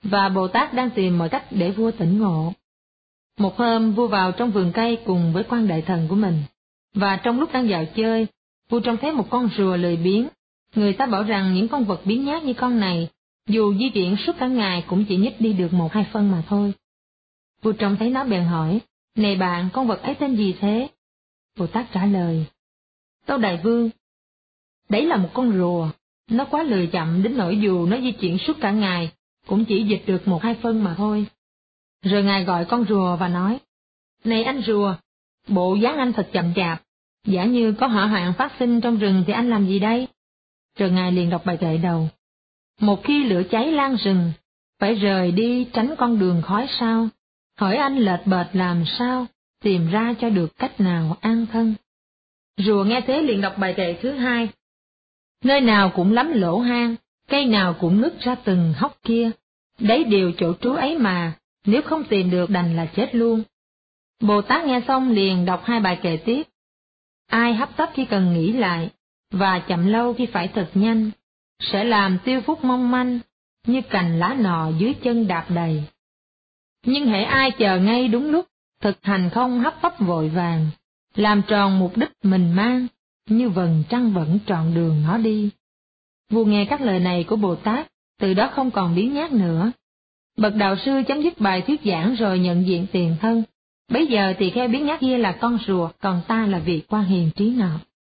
và Bồ Tát đang tìm mọi cách để vua tỉnh ngộ. Một hôm, vua vào trong vườn cây cùng với quan đại thần của mình, và trong lúc đang dạo chơi, vua trông thấy một con rùa lười biếng. Người ta bảo rằng những con vật biếng nhác như con này, dù di chuyển suốt cả ngày cũng chỉ nhích đi được 1-2 phân mà thôi. Vua trông thấy nó bèn hỏi, này bạn, con vật ấy tên gì thế? Bồ Tát trả lời, tâu đại vương, đấy là một con rùa, nó quá lười chậm đến nỗi dù nó di chuyển suốt cả ngày, cũng chỉ dịch được 1-2 phân mà thôi. Rồi ngài gọi con rùa và nói, này anh rùa, bộ dáng anh thật chậm chạp, giả như có hỏa hoạn phát sinh trong rừng thì anh làm gì đây? Rồi ngài liền đọc bài kệ đầu. Một khi lửa cháy lan rừng, phải rời đi tránh con đường khói sao, hỏi anh lệch bệch làm sao, tìm ra cho được cách nào an thân. Rùa nghe thế liền đọc bài kệ thứ 2. Nơi nào cũng lắm lỗ hang, cây nào cũng nứt ra từng hốc kia, đấy đều chỗ trú ấy mà, nếu không tìm được đành là chết luôn. Bồ Tát nghe xong liền đọc 2 bài kệ tiếp. Ai hấp tấp khi cần nghĩ lại, và chậm lâu khi phải thật nhanh, sẽ làm tiêu phúc mong manh, như cành lá nọ dưới chân đạp đầy. Nhưng hễ ai chờ ngay đúng lúc, thực hành không hấp tấp vội vàng, làm tròn mục đích mình mang, như vầng trăng vẫn trọn đường nó đi. Vua nghe các lời này của Bồ Tát, từ đó không còn biếng nhác nữa. Bậc đạo sư chấm dứt bài thuyết giảng rồi nhận diện tiền thân. Bấy giờ tỳ kheo biếng nhác kia là con rùa, còn ta là vị quan hiền trí nọ.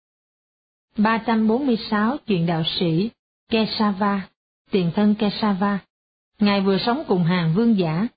346 Chuyện đạo sĩ Kesava, tiền thân Kesava. Ngài vừa sống cùng hàng vương giả.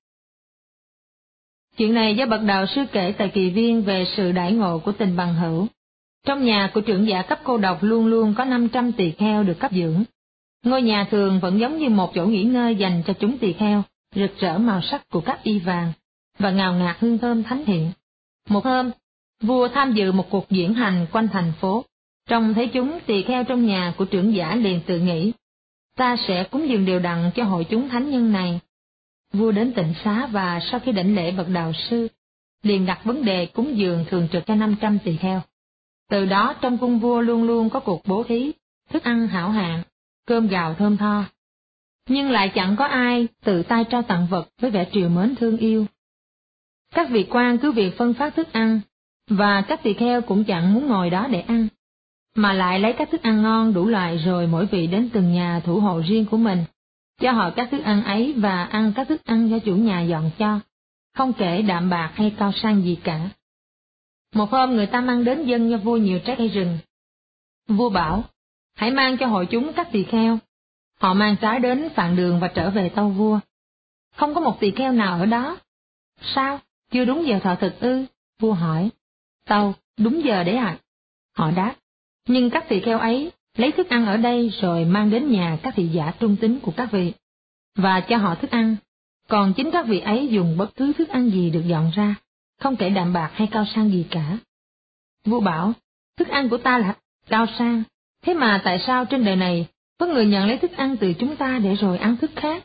Chuyện này do bậc đạo sư kể tại kỳ viên về sự đãi ngộ của tình bằng hữu. Trong nhà của trưởng giả cấp cô độc luôn luôn có 500 tỳ kheo được cấp dưỡng. Ngôi nhà thường vẫn giống như một chỗ nghỉ ngơi dành cho chúng tỳ kheo, rực rỡ màu sắc của các y vàng, và ngào ngạt hương thơm thánh thiện. Một hôm, vua tham dự một cuộc diễn hành quanh thành phố. Trông thấy chúng, tỳ kheo trong nhà của trưởng giả liền tự nghĩ, ta sẽ cúng dường đều đặn cho hội chúng thánh nhân này. Vua đến tịnh xá và sau khi đảnh lễ bậc đạo sư, liền đặt vấn đề cúng dường thường trực cho 500 tỳ kheo. Từ đó trong cung vua luôn luôn có cuộc bố thí, thức ăn hảo hạng, cơm gạo thơm tho. Nhưng lại chẳng có ai tự tay trao tặng vật với vẻ trìu mến thương yêu. Các vị quan cứ việc phân phát thức ăn, và các tỳ kheo cũng chẳng muốn ngồi đó để ăn, mà lại lấy các thức ăn ngon đủ loại rồi mỗi vị đến từng nhà thủ hộ riêng của mình, cho họ các thức ăn ấy và ăn các thức ăn do chủ nhà dọn cho, không kể đạm bạc hay cao sang gì cả. Một hôm người ta mang đến dâng cho vua nhiều trái cây rừng. Vua bảo, hãy mang cho hội chúng các tỳ kheo. Họ mang trái đến phạn đường và trở về tâu vua. Không có một tỳ kheo nào ở đó. Sao, chưa đúng giờ thọ thực ư? Vua hỏi. Tâu, đúng giờ đấy ạ. Họ đáp, nhưng các tỳ kheo ấy lấy thức ăn ở đây rồi mang đến nhà các thị giả trung tín của các vị, và cho họ thức ăn, còn chính các vị ấy dùng bất cứ thức ăn gì được dọn ra, không kể đạm bạc hay cao sang gì cả. Vua bảo, thức ăn của ta là cao sang, thế mà tại sao trên đời này có người nhận lấy thức ăn từ chúng ta để rồi ăn thức khác?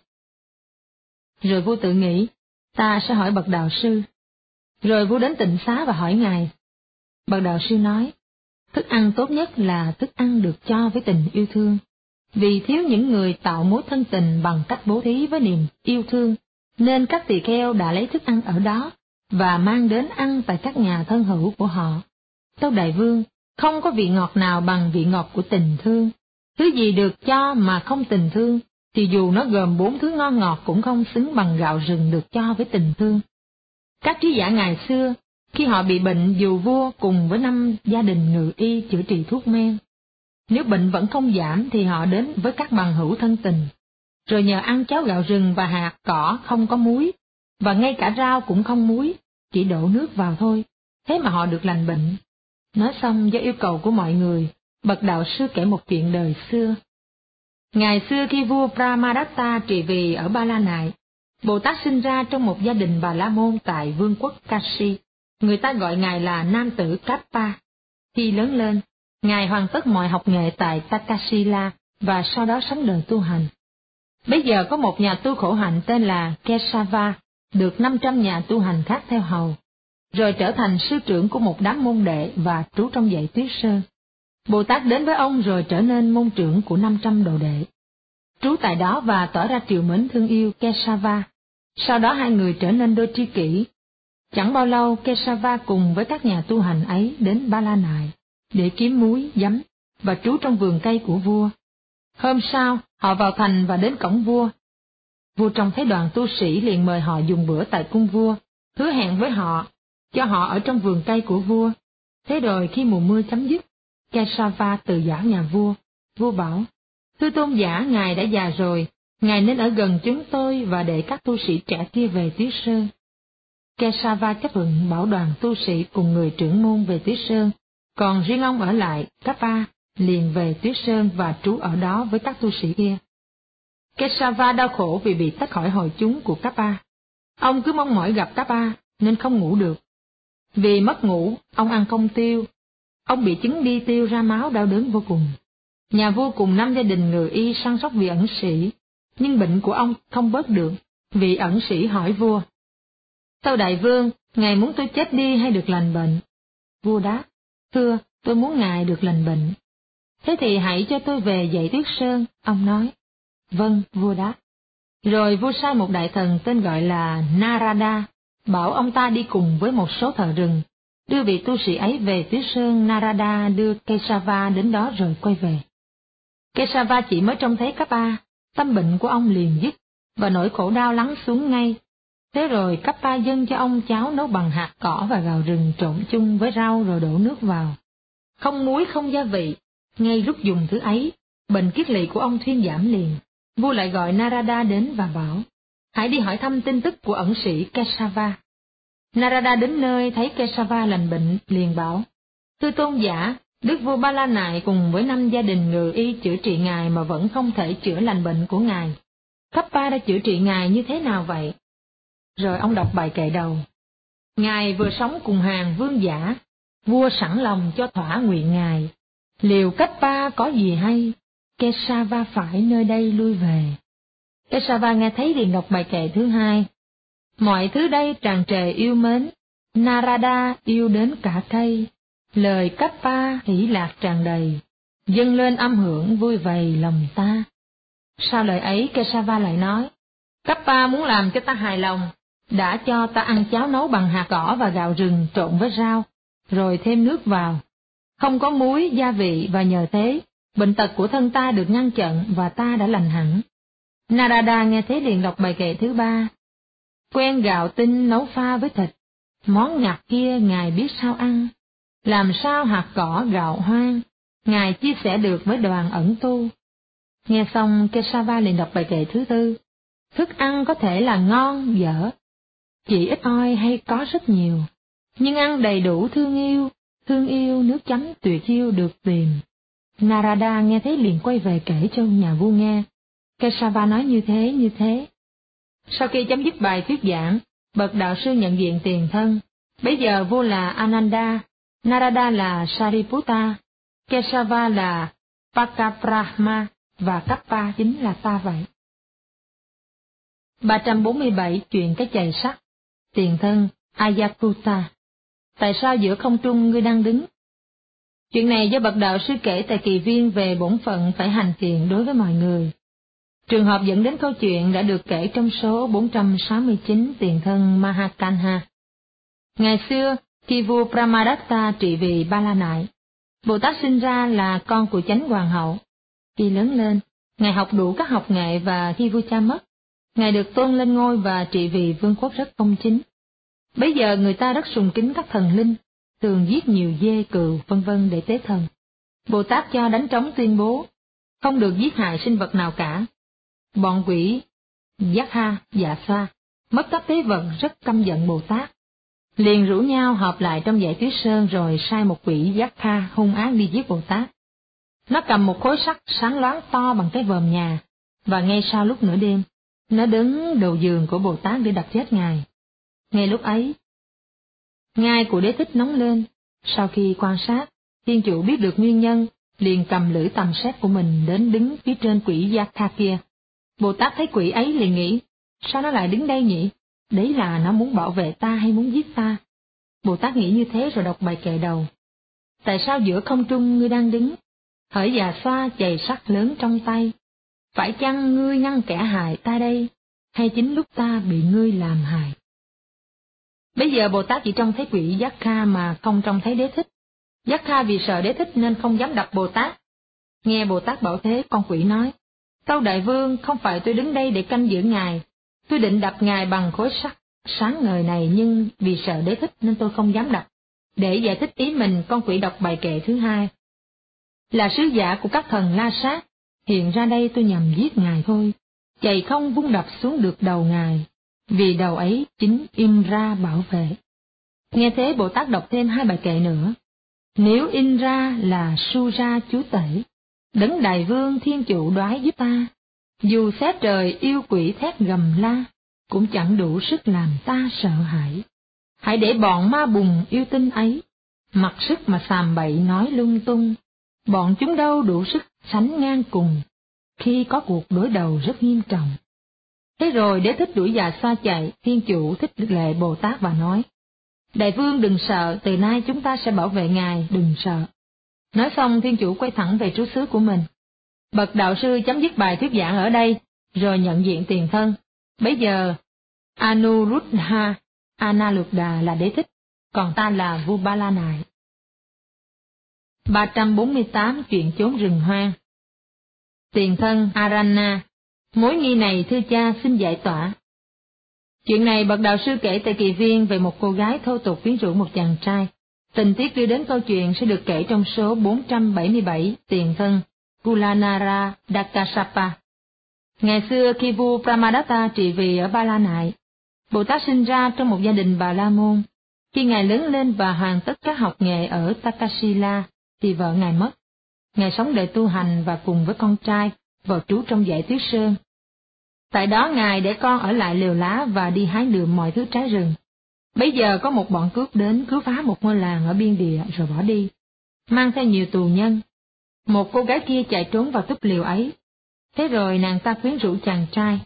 Rồi vua tự nghĩ, ta sẽ hỏi bậc đạo sư. Rồi vua đến tịnh xá và hỏi ngài. Bậc đạo sư nói, thức ăn tốt nhất là thức ăn được cho với tình yêu thương. Vì thiếu những người tạo mối thân tình bằng cách bố thí với niềm yêu thương, nên các tỳ kheo đã lấy thức ăn ở đó và mang đến ăn tại các nhà thân hữu của họ. Tâu đại vương, không có vị ngọt nào bằng vị ngọt của tình thương. Thứ gì được cho mà không tình thương, thì dù nó gồm 4 thứ ngon ngọt cũng không xứng bằng gạo rừng được cho với tình thương. Các trí giả ngày xưa, khi họ bị bệnh dù vua cùng với 5 gia đình ngự y chữa trị thuốc men. Nếu bệnh vẫn không giảm thì họ đến với các bằng hữu thân tình, rồi nhờ ăn cháo gạo rừng và hạt cỏ không có muối, và ngay cả rau cũng không muối, chỉ đổ nước vào thôi, thế mà họ được lành bệnh. Nói xong do yêu cầu của mọi người, bậc đạo sư kể một chuyện đời xưa. Ngày xưa khi vua Brahmadatta trị vì ở Ba La Nại, Bồ Tát sinh ra trong một gia đình Bà La Môn tại vương quốc Kashi. Người ta gọi ngài là nam tử Kappa. Khi lớn lên, ngài hoàn tất mọi học nghệ tại Takasila và sau đó sống đời tu hành. Bây giờ có một nhà tu khổ hạnh tên là Kesava, được 500 nhà tu hành khác theo hầu, rồi trở thành sư trưởng của một đám môn đệ và trú trong dãy Tuyết Sơn. Bồ Tát đến với ông rồi trở nên môn trưởng của 500 đồ đệ. trú tại đó và tỏ ra trìu mến thương yêu Kesava. Sau đó hai người trở nên đôi tri kỷ. Chẳng bao lâu Kesava cùng với các nhà tu hành ấy đến Ba La Nại để kiếm muối, giấm và trú trong vườn cây của vua. Hôm sau, họ vào thành và đến cổng vua. Vua trông thấy đoàn tu sĩ liền mời họ dùng bữa tại cung vua, hứa hẹn với họ, cho họ ở trong vườn cây của vua. Thế rồi khi mùa mưa chấm dứt, Kesava từ giã nhà vua. Vua bảo, thưa tôn giả, ngài đã già rồi, ngài nên ở gần chúng tôi và để các tu sĩ trẻ kia về Tuyết Sơn. Kesava chấp thuận bảo đoàn tu sĩ cùng người trưởng môn về Tuyết Sơn, còn riêng ông ở lại Kappa, liền về Tuyết Sơn và trú ở đó với các tu sĩ kia. Kesava đau khổ vì bị tách khỏi hội chúng của Kappa. Ông cứ mong mỏi gặp Kappa nên không ngủ được. Vì mất ngủ, ông ăn không tiêu. Ông bị chứng đi tiêu ra máu đau đớn vô cùng. Nhà vua cùng 5 gia đình ngự y săn sóc vì ẩn sĩ, nhưng bệnh của ông không bớt được. Vị ẩn sĩ hỏi vua, tâu đại vương, ngài muốn tôi chết đi hay được lành bệnh? Vua đáp, thưa, tôi muốn ngài được lành bệnh. Thế thì hãy cho tôi về dạy Tuyết Sơn, ông nói. Vâng, vua đáp. Rồi vua sai một đại thần tên gọi là Narada, bảo ông ta đi cùng với một số thợ rừng, đưa vị tu sĩ ấy về Tuyết Sơn. Narada đưa Kesava đến đó rồi quay về. Kesava chỉ mới trông thấy Kappa, tâm bệnh của ông liền dứt, và nỗi khổ đau lắng xuống ngay. Thế rồi Kappa dâng cho ông cháo nấu bằng hạt cỏ và gạo rừng trộn chung với rau rồi đổ nước vào. Không muối không gia vị, ngay lúc dùng thứ ấy, bệnh kiết lỵ của ông thuyên giảm liền. Vua lại gọi Narada đến và bảo, hãy đi hỏi thăm tin tức của ẩn sĩ Kesava. Narada đến nơi thấy Kesava lành bệnh, liền bảo, thưa tôn giả, đức vua Ba La Nại cùng với 5 gia đình ngự y chữa trị ngài mà vẫn không thể chữa lành bệnh của ngài. Kappa đã chữa trị ngài như thế nào vậy? Rồi ông đọc bài kệ đầu. Ngài vừa sống cùng hàng vương giả, vua sẵn lòng cho thỏa nguyện ngài. Liều Kappa có gì hay, Kesava phải nơi đây lui về. Kesava nghe thấy liền đọc bài kệ thứ hai. Mọi thứ đây tràn trề yêu mến, Narada yêu đến cả cây, lời Kappa hỷ lạc tràn đầy, dâng lên âm hưởng vui vầy lòng ta. Sau lời ấy Kesava lại nói, Kappa muốn làm cho ta hài lòng, đã cho ta ăn cháo nấu bằng hạt cỏ và gạo rừng trộn với rau, rồi thêm nước vào. Không có muối, gia vị và nhờ thế, bệnh tật của thân ta được ngăn chặn và ta đã lành hẳn. Narada nghe thế liền đọc bài kệ thứ ba. Quen gạo tinh nấu pha với thịt, món ngặt kia ngài biết sao ăn. Làm sao hạt cỏ gạo hoang, ngài chia sẻ được với đoàn ẩn tu. Nghe xong Kesava liền đọc bài kệ thứ tư. Thức ăn có thể là ngon, dở, chỉ ít oi hay có rất nhiều, nhưng ăn đầy đủ thương yêu nước chấm tuyệt chiêu được tìm. Narada nghe thấy liền quay về kể cho nhà vua nghe. Kesava nói như thế. Sau khi chấm dứt bài thuyết giảng, bậc đạo sư nhận diện tiền thân. Bấy giờ vua là Ananda, Narada là Sariputta, Kesava là Pakaprahma và Kappa chính là ta vậy. 347 chuyện cái chày sắt. Tiền thân Ayakutta. Tại sao giữa không trung ngươi đang đứng? Chuyện này do bậc đạo sư kể tại kỳ viên về bổn phận phải hành thiện đối với mọi người. Trường hợp dẫn đến câu chuyện đã được kể trong số 469 tiền thân Mahakanha. Ngày xưa, khi vua Brahmadatta trị vì Ba La Nại, Bồ Tát sinh ra là con của chánh hoàng hậu. Khi lớn lên, ngài học đủ các học nghệ và khi vua cha mất, ngài được tôn lên ngôi và trị vì vương quốc rất công chính. Bấy giờ người ta rất sùng kính các thần linh, thường giết nhiều dê cừu vân vân để tế thần. Bồ Tát cho đánh trống tuyên bố, không được giết hại sinh vật nào cả. Bọn quỷ Yakha, Dạ Xoa, mất các tế vật rất căm giận Bồ Tát. Liền rủ nhau họp lại trong dãy Tuyết Sơn rồi sai một quỷ Yakha hung ác đi giết Bồ Tát. Nó cầm một khối sắt sáng loáng to bằng cái vòm nhà, và ngay sau lúc nửa đêm, nó đứng đầu giường của Bồ Tát để đập chết ngài. Ngay lúc ấy, ngai của Đế Thích nóng lên. Sau khi quan sát, thiên chủ biết được nguyên nhân, liền cầm lưỡi tầm xét của mình đến đứng phía trên quỷ Yakha kia. Bồ Tát thấy quỷ ấy liền nghĩ, sao nó lại đứng đây nhỉ? Đấy là nó muốn bảo vệ ta hay muốn giết ta? Bồ Tát nghĩ như thế rồi đọc bài kệ đầu. Tại sao giữa không trung ngươi đang đứng? Hỡi Già Xoa chày sắt lớn trong tay. phải chăng ngươi ngăn kẻ hại ta đây, hay chính lúc ta bị ngươi làm hại? Bây giờ Bồ Tát chỉ trông thấy quỷ Giác Kha mà không trông thấy Đế Thích. Giác Kha vì sợ Đế Thích nên không dám đập Bồ Tát. Nghe Bồ Tát bảo thế, con quỷ nói, tâu đại vương, không phải tôi đứng đây để canh giữ ngài, tôi định đập ngài bằng khối sắt sáng ngời này, nhưng vì sợ Đế Thích nên tôi không dám đập. Để giải thích ý mình, con quỷ đọc bài kệ thứ hai. Là sứ giả của các thần La Sát, hiện ra đây tôi nhằm giết ngài thôi, chạy không vung đập xuống được đầu ngài, vì đầu ấy chính Indra bảo vệ. Nghe thế Bồ Tát đọc thêm hai bài kệ nữa. Nếu Indra là Sura chúa tể, đấng đại vương thiên chủ đoái giúp ta, dù xét trời yêu quỷ thét gầm la, cũng chẳng đủ sức làm ta sợ hãi. Hãy để bọn ma bùng yêu tinh ấy, mặc sức mà xàm bậy nói lung tung, bọn chúng đâu đủ sức sánh ngang cùng, khi có cuộc đối đầu rất nghiêm trọng. Thế rồi Đế Thích đuổi già xoa chạy, thiên chủ Thích Lệ Bồ Tát và nói, đại vương đừng sợ, từ nay chúng ta sẽ bảo vệ ngài, đừng sợ. Nói xong thiên chủ quay thẳng về trú xứ của mình. Bậc đạo sư chấm dứt bài thuyết giảng ở đây, rồi nhận diện tiền thân. Bấy giờ, Anuruddha Analuddha là Đế Thích, còn ta là vua Ba La Nại. 348 chuyện chốn rừng hoang. Tiền thân Arana, mối nghi này thưa cha xin giải tỏa. Chuyện này bậc đạo sư kể tại Kỳ Viên về một cô gái thô tục quyến rũ một chàng trai. Tình tiết đưa đến câu chuyện sẽ được kể trong số 477 tiền thân Kulanara Dakasapa. Ngày xưa khi vua Pramadatta trị vì ở Ba La Nại, Bồ Tát sinh ra trong một gia đình Bà La Môn. Khi ngài lớn lên và hoàn tất các học nghệ ở Takasila, thì vợ ngài mất. Ngài sống đời tu hành và cùng với con trai vào trú trong dãy Tuyết Sơn. Tại đó ngài để con ở lại lều lá và đi hái lượm mọi thứ trái rừng. Bấy giờ có một bọn cướp đến cướp phá một ngôi làng ở biên địa rồi bỏ đi, mang theo nhiều tù nhân. Một cô gái kia chạy trốn vào túp liều ấy. Thế rồi nàng ta quyến rũ chàng trai,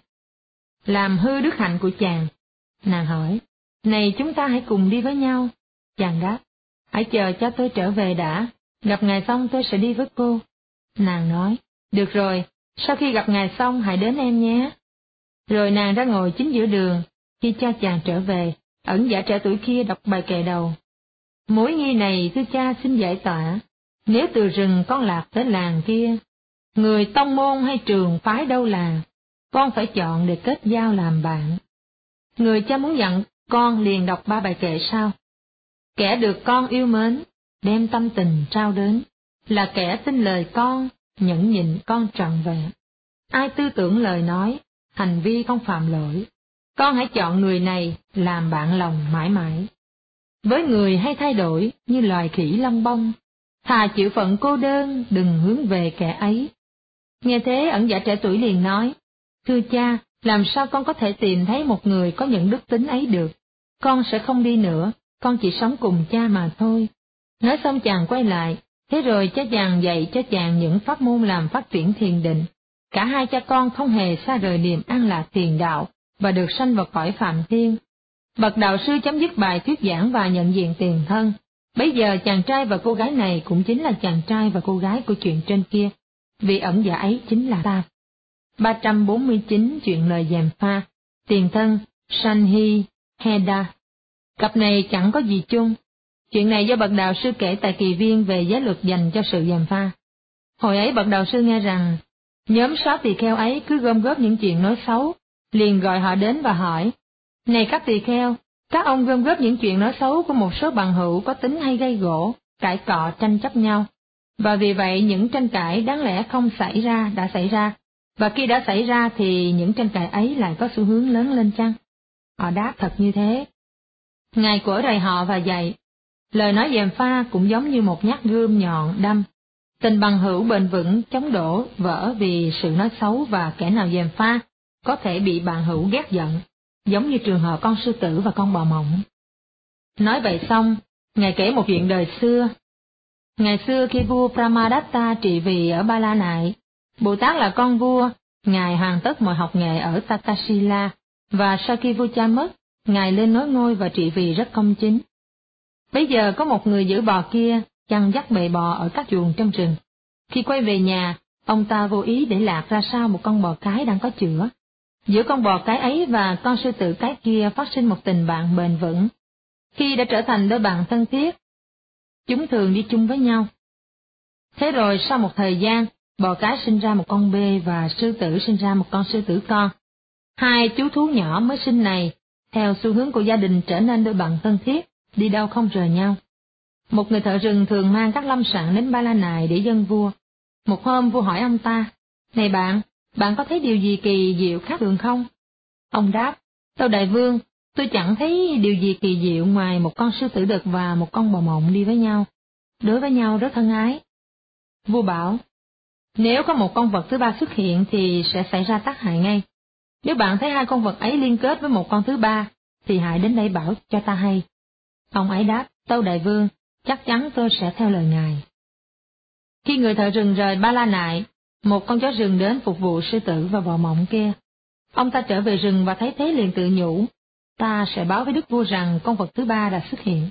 làm hư đức hạnh của chàng. Nàng hỏi, này chúng ta hãy cùng đi với nhau. Chàng đáp, hãy chờ cho tôi trở về đã, gặp ngài xong tôi sẽ đi với cô. Nàng nói, được rồi, sau khi gặp ngài xong hãy đến em nhé. Rồi nàng ra ngồi chính giữa đường, khi cho chàng trở về, ẩn giả trẻ tuổi kia đọc bài kệ đầu. Mối nghi này thưa cha xin giải tỏa, nếu từ rừng con lạc tới làng kia, người tông môn hay trường phái đâu là, con phải chọn để kết giao làm bạn. Người cha muốn dặn con liền đọc ba bài kệ sau. Kẻ được con yêu mến, đem tâm tình trao đến, là kẻ tin lời con, nhẫn nhịn con trọn vẹn. Ai tư tưởng lời nói, hành vi không phạm lỗi, con hãy chọn người này làm bạn lòng mãi mãi. Với người hay thay đổi như loài khỉ lông bông, thà chịu phận cô đơn, đừng hướng về kẻ ấy. Nghe thế ẩn giả trẻ tuổi liền nói, thưa cha, làm sao con có thể tìm thấy một người có những đức tính ấy được? Con sẽ không đi nữa, con chỉ sống cùng cha mà thôi. Nói xong chàng quay lại, thế rồi cha chàng dạy cho chàng những pháp môn làm phát triển thiền định. Cả hai cha con không hề xa rời niềm an lạc tiền đạo và được sanh vào cõi phạm thiên. Bậc đạo sư chấm dứt bài thuyết giảng và nhận diện tiền thân. Bấy giờ chàng trai và cô gái này cũng chính là chàng trai và cô gái của chuyện trên kia, vì ẩn giả ấy chính là ta. 349 chuyện lời gièm pha. Tiền thân Sanhi Heda. Cặp này chẳng có gì chung. Chuyện này do bậc đạo sư kể tại Kỳ Viên về giới luật dành cho sự gièm pha. Hồi ấy bậc đạo sư nghe rằng nhóm 6 tỳ kheo ấy cứ gom góp những chuyện nói xấu, liền gọi họ đến và hỏi, này các tỳ kheo, các ông gom góp những chuyện nói xấu của một số bằng hữu có tính hay gây gỗ, cãi cọ tranh chấp nhau, và vì vậy những tranh cãi đáng lẽ không xảy ra đã xảy ra, và khi đã xảy ra thì những tranh cãi ấy lại có xu hướng lớn lên chăng? Họ đáp thật như thế. Ngài quở rầy họ và dạy, lời nói gièm pha cũng giống như một nhát gươm nhọn đâm. Tình bằng hữu bền vững chống đổ vỡ vì sự nói xấu, và kẻ nào gièm pha có thể bị bạn hữu ghét giận, giống như trường hợp con sư tử và con bò mộng. Nói vậy xong, Ngài kể một chuyện đời xưa. Ngày xưa khi vua Pramadatta trị vì ở Ba La Nại, Bồ Tát là con vua, Ngài hoàn tất mọi học nghệ ở Takasila, và sau khi vua cha mất, Ngài lên nối ngôi và trị vì rất công chính. Bây giờ có một người giữ bò kia, chăn dắt bầy bò ở các chuồng trong rừng. Khi quay về nhà, Ông ta vô ý để lạc ra sau một con bò cái đang có chữa. Giữa con bò cái ấy và con sư tử cái kia phát sinh một tình bạn bền vững. Khi đã trở thành đôi bạn thân thiết, chúng thường đi chung với nhau. Thế rồi sau một thời gian, bò cái sinh ra một con bê và sư tử sinh ra một con sư tử con. Hai chú thú nhỏ mới sinh này, theo xu hướng của gia đình trở nên đôi bạn thân thiết, đi đâu không rời nhau. Một người thợ rừng thường mang các lâm sản đến Ba La Nại để dâng vua. Một hôm vua hỏi ông ta, này bạn có thấy điều gì kỳ diệu khác thường không? Ông đáp, tâu đại vương, tôi chẳng thấy điều gì kỳ diệu ngoài một con sư tử đực và một con bò mộng đi với nhau. Đối với nhau rất thân ái. Vua bảo, nếu có một con vật thứ ba xuất hiện thì sẽ xảy ra tác hại ngay. Nếu bạn thấy hai con vật ấy liên kết với một con thứ ba, thì hãy đến đây bảo cho ta hay. Ông ấy đáp, tâu đại vương, chắc chắn tôi sẽ theo lời ngài. Khi người thợ rừng rời Ba La Nại, một con chó rừng đến phục vụ sư tử và bò mộng kia. Ông ta trở về rừng và thấy thế liền tự nhủ, ta sẽ báo với đức vua rằng con vật thứ ba đã xuất hiện.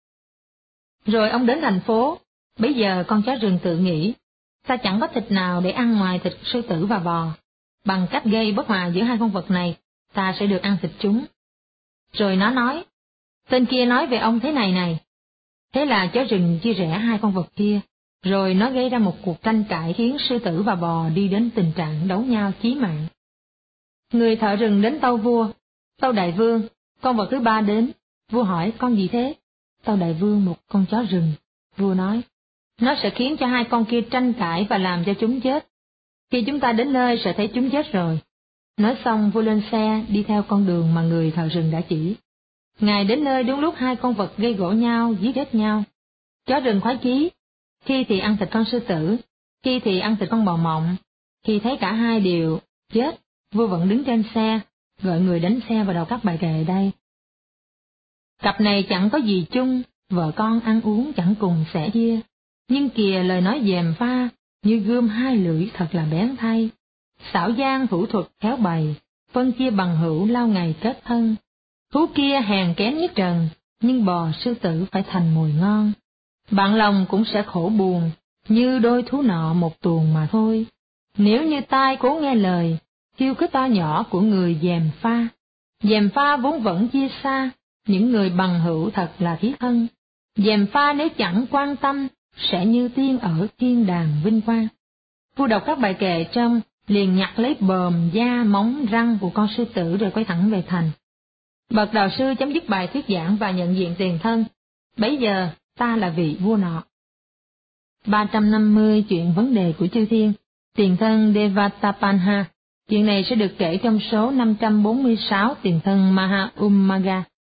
Rồi ông đến thành phố, bấy giờ con chó rừng tự nghĩ, ta chẳng có thịt nào để ăn ngoài thịt sư tử và bò. Bằng cách gây bất hòa giữa hai con vật này, ta sẽ được ăn thịt chúng. Rồi nó nói, tên kia nói về ông thế này này. Thế là chó rừng chia rẽ hai con vật kia, rồi nó gây ra một cuộc tranh cãi khiến sư tử và bò đi đến tình trạng đấu nhau chí mạng. Người thợ rừng đến tâu vua, tâu đại vương, con vật thứ ba đến. Vua hỏi, con gì thế? Tâu đại vương, một con chó rừng. Vua nói, nó sẽ khiến cho hai con kia tranh cãi và làm cho chúng chết. Khi chúng ta đến nơi sẽ thấy chúng chết rồi. Nói xong vua lên xe đi theo con đường mà người thợ rừng đã chỉ. Ngài đến nơi đúng lúc hai con vật gây gổ nhau, giết chết nhau. Chó rừng khoái chí, khi thì ăn thịt con sư tử, khi thì ăn thịt con bò mộng. Khi thấy cả hai đều chết, vua vẫn đứng trên xe, gọi người đánh xe và đọc các bài kệ đây. Cặp này chẳng có gì chung, vợ con ăn uống chẳng cùng sẻ chia, nhưng kìa lời nói gièm pha, như gươm hai lưỡi thật là bén thay. Xảo gian thủ thuật khéo bày, phân chia bằng hữu lao ngày kết thân. Thú kia hèn kém nhất trần, nhưng bò sư tử phải thành mồi ngon. Bạn lòng cũng sẽ khổ buồn, như đôi thú nọ một tuồng mà thôi. Nếu như tai cố nghe lời, kêu cái to nhỏ của người gièm pha. Gièm pha vốn vẫn chia xa, những người bằng hữu thật là thiết thân. Gièm pha nếu chẳng quan tâm, sẽ như tiên ở thiên đàng vinh quang. Vua đọc các bài kệ trong, liền nhặt lấy bờm, da, móng, răng của con sư tử rồi quay thẳng về thành. Bậc đạo sư chấm dứt bài thuyết giảng và nhận diện tiền thân. Bấy giờ, ta là vị vua nọ. 350 chuyện vấn đề của chư thiên, tiền thân Devatapanha. Chuyện này sẽ được kể trong số 546 tiền thân Maha Ummagga.